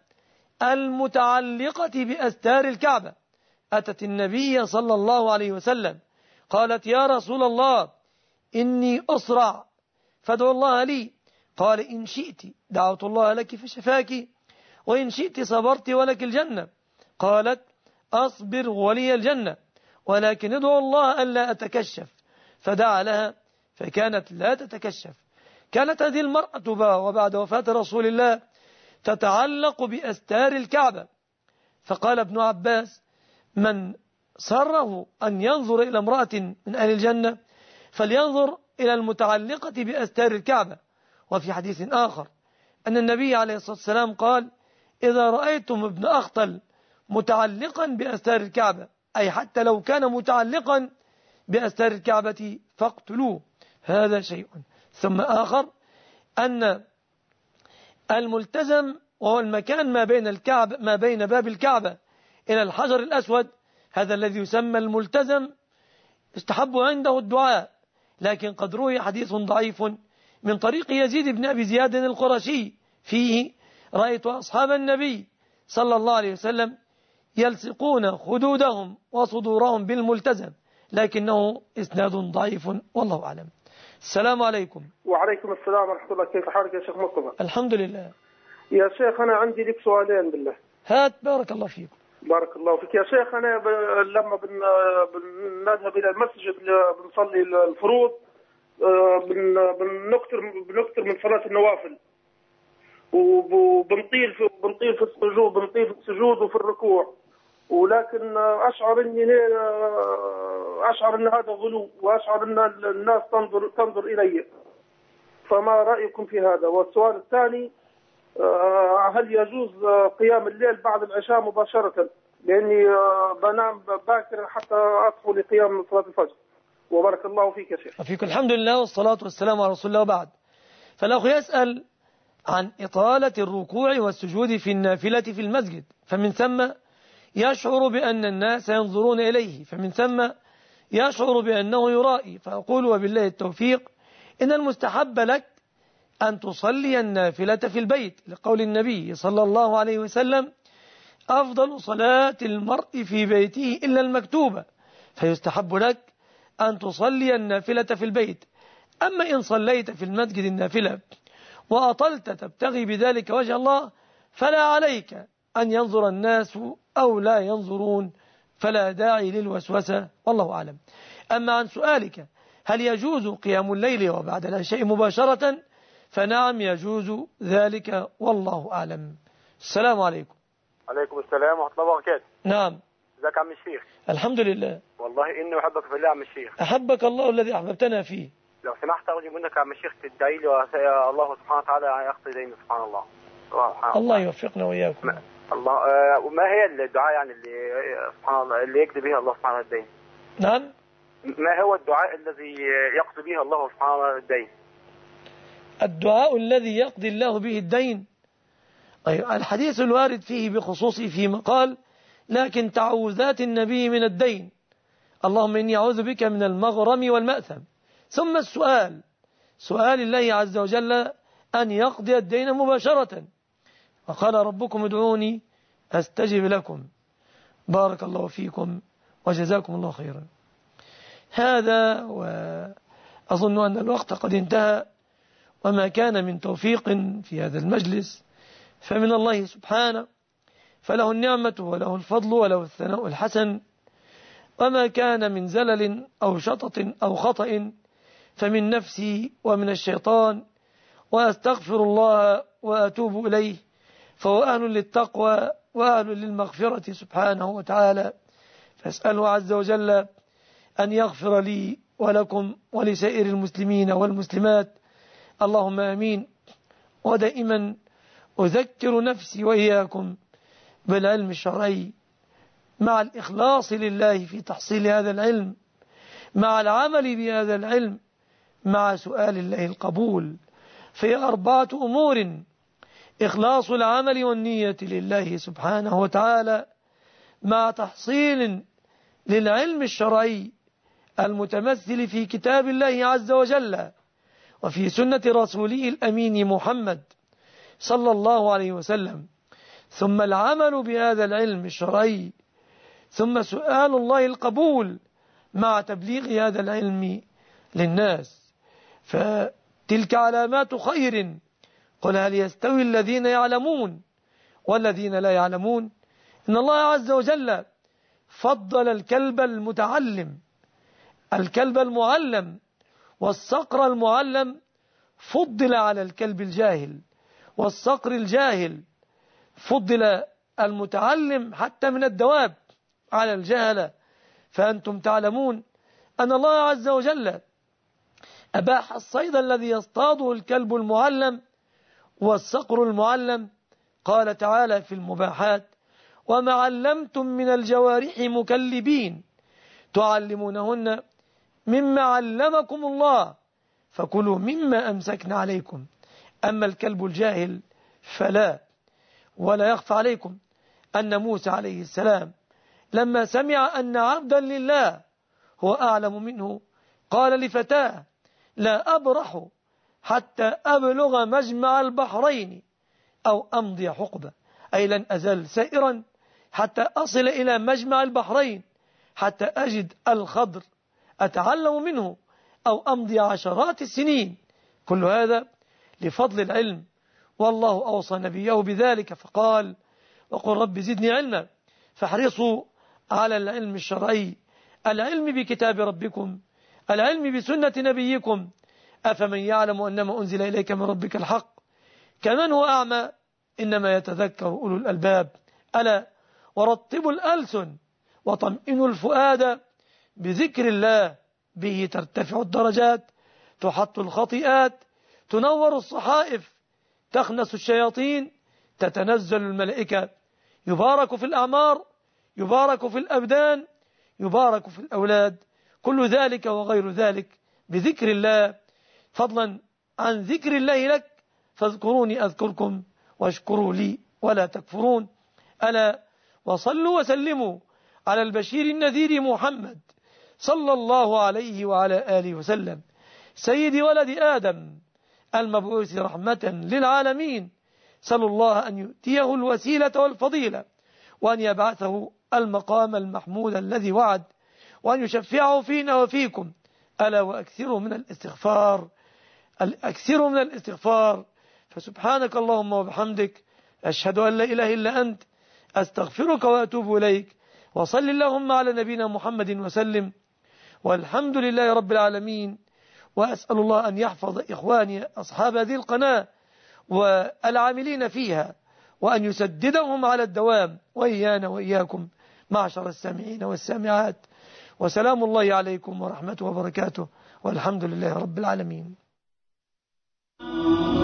[SPEAKER 1] المتعلقة بأستار الكعبة. أتت النبي صلى الله عليه وسلم قالت: يا رسول الله إني أسرع فادعو الله لي. قال: إن شئت دعوت الله لك فشفاك، وإن شئت صبرت ولك الجنة. قالت: أصبر ولي الجنة، ولكن ادعو الله ألا أتكشف. فدعا لها فكانت لا تتكشف. كانت هذه المرأة وبعد وفاة رسول الله تتعلق بأستار الكعبة. فقال ابن عباس: من سره أن ينظر إلى امرأة من أهل الجنة فلينظر إلى المتعلقة بأستار الكعبة. وفي حديث آخر أن النبي عليه الصلاة والسلام قال: إذا رأيتم ابن أخطل متعلقا بأستار الكعبة، أي حتى لو كان متعلقا بأستار الكعبة فاقتلوه. هذا شيء. ثم آخر أن الملتزم وهو المكان ما بين الكعبة ما بين باب الكعبة إلى الحجر الأسود، هذا الذي يسمى الملتزم، استحب عنده الدعاء، لكن قد روي حديث ضعيف من طريق يزيد بن أبي زياد القرشي فيه: رأيت أصحاب النبي صلى الله عليه وسلم يلصقون خدودهم وصدورهم بالملتزم، لكنه إسناد ضعيف والله أعلم. السلام عليكم.
[SPEAKER 16] وعليكم السلام ورحمة الله. كيف حالك يا شيخ مصطفى؟
[SPEAKER 1] الحمد لله.
[SPEAKER 16] يا شيخ أنا عندي لك سؤالين بالله.
[SPEAKER 1] هات. بارك الله فيك.
[SPEAKER 16] بارك الله فيك يا شيخ. أنا ب... لما بن... بنذهب إلى المسجد بنصلي الفروض بن... بنكتر بنكتر من صلاة النوافل، وبنطيل في بنطيل في السجود بنطيل في السجود وفي الركوع، ولكن أشعر إني أشعر إن هذا غلو، وأشعر إن الناس تنظر تنظر إلي. فما رأيكم في هذا؟ والسؤال الثاني: هل يجوز قيام الليل بعد العشاء مباشرة؟ لأني بنام باكر حتى أدخل لقيام صلاة الفجر. وبارك الله فيك يا شيخ.
[SPEAKER 1] وفيك الحمد لله والصلاة والسلام على رسول الله. وبعد، فالأخ يسأل عن إطالة الركوع والسجود في النافلة في المسجد، فمن ثم يشعر بأن الناس ينظرون إليه، فمن ثم يشعر بأنه يرائي. فأقول وبالله التوفيق إن المستحب لك أن تصلي النافلة في البيت، لقول النبي صلى الله عليه وسلم: أفضل صلاة المرء في بيته إلا المكتوبة. فيستحب لك أن تصلي النافلة في البيت. أما إن صليت في المسجد النافلة وأطلت تبتغي بذلك وجه الله فلا عليك أن ينظر الناس أو لا ينظرون، فلا داعي للوسوسة، والله أعلم. أما عن سؤالك هل يجوز قيام الليل وبعد العشاء مباشرة، فنعم يجوز ذلك، والله أعلم. السلام عليكم.
[SPEAKER 21] عليكم السلام ورحمة الله وبركاته.
[SPEAKER 1] نعم.
[SPEAKER 21] ازيك يا عم الشيخ؟
[SPEAKER 1] الحمد لله.
[SPEAKER 21] والله إني أحبك في الله يا عم الشيخ.
[SPEAKER 1] أحبك الله الذي أحببتنا فيه.
[SPEAKER 21] لو سمحت أرجو منك يا عم الشيخ تدعي لي والله سبحانه وتعالى يقضي ديني. سبحان الله. سبحان
[SPEAKER 1] الله يوفقنا وإياكم.
[SPEAKER 21] ما الله آه وما هي الدعاء يعني اللي سبحان الله اللي يقضي به الله سبحانه الدين؟
[SPEAKER 1] نعم.
[SPEAKER 21] ما هو الدعاء الذي يقضي به الله سبحانه الدين؟
[SPEAKER 1] الدعاء الذي يقضي الله به الدين، أيوة، الحديث الوارد فيه بخصوصه فيما قال: لكن تعوذات النبي من الدين، اللهم إني أعوذ بك من المغرم والمأثم. ثم السؤال، سؤال الله عز وجل أن يقضي الدين مباشرة، وقال: ربكم ادعوني أستجب لكم. بارك الله فيكم وجزاكم الله خيرا. هذا، وأظن أن الوقت قد انتهى، وما كان من توفيق في هذا المجلس فمن الله سبحانه، فله النعمة وله الفضل وله الثناء الحسن، وما كان من زلل أو شطط أو خطأ فمن نفسي ومن الشيطان، وأستغفر الله وأتوب إليه، فهو أهل للتقوى وأهل للمغفرة سبحانه وتعالى. فأسأله عز وجل أن يغفر لي ولكم ولسائر المسلمين والمسلمات، اللهم آمين. ودائما أذكر نفسي وإياكم بالعلم الشرعي، مع الإخلاص لله في تحصيل هذا العلم، مع العمل بهذا العلم، مع سؤال الله القبول. في أربعة أمور: إخلاص العمل والنية لله سبحانه وتعالى، مع تحصيل للعلم الشرعي المتمثل في كتاب الله عز وجل وفي سنة رسوله الأمين محمد صلى الله عليه وسلم، ثم العمل بهذا العلم الشرعي، ثم سؤال الله القبول مع تبليغ هذا العلم للناس. فتلك علامات خير. قل هل يستوي الذين يعلمون والذين لا يعلمون؟ إن الله عز وجل فضل الكلب المتعلم، الكلب المعلم، والصقر المعلم فضل على الكلب الجاهل، والصقر الجاهل فضل المتعلم حتى من الدواب على الجهلة. فأنتم تعلمون أن الله عز وجل أباح الصيد الذي يصطاده الكلب المعلم والصقر المعلم. قال تعالى في المباحات: وما علمتم من الجوارح مكلبين تعلمونهن مما علمكم الله فكلوا مما أمسكنا عليكم. أما الكلب الجاهل فلا. ولا يخفى عليكم أن موسى عليه السلام لما سمع أن عبدا لله هو أعلم منه قال لفتاه: لا أبرح حتى أبلغ مجمع البحرين أو أمضي حقبة، أي لن أزال سائرا حتى أصل إلى مجمع البحرين، حتى أجد الخضر أتعلم منه، أو أمضي عشرات السنين. كل هذا لفضل العلم، والله أوصى نبيه بذلك فقال: وقل رب زدني علما. فاحرصوا على العلم الشرعي، العلم بكتاب ربكم، العلم بسنة نبيكم. أفمن يعلم أنما أنزل إليك من ربك الحق كمن هو أعمى إنما يتذكر أولو الألباب. ألا ورتبوا الألسن وطمئنوا الفؤاد بذكر الله، به ترتفع الدرجات، تحط الخطيئات، تنور الصحائف، تخنس الشياطين، تتنزل الملائكة. يبارك في الأعمار، يبارك في الأبدان، يبارك في الأولاد. كل ذلك وغير ذلك بذكر الله، فضلا عن ذكر الله لك فاذكروني أذكركم واشكروا لي ولا تكفرون. ألا وصلوا وسلموا على البشير النذير محمد صلى الله عليه وعلى آله وسلم سيد ولد آدم المبعوث رحمة للعالمين. سألوا الله أن يؤتيه الوسيلة والفضيلة وأن يبعثه المقام المحمود الذي وعد وأن يشفعه فينا وفيكم. ألا وأكثروا من الاستغفار أكثروا من الاستغفار. فسبحانك اللهم وبحمدك أشهد أن لا إله إلا أنت أستغفرك وأتوب إليك. وصل اللهم على نبينا محمد وسلم والحمد لله رب العالمين. وأسأل الله أن يحفظ إخواني أصحاب هذه القناة والعاملين فيها وأن يسددهم على الدوام وإيانا وإياكم معشر السامعين والسامعات. وسلام الله عليكم ورحمته وبركاته والحمد لله رب العالمين.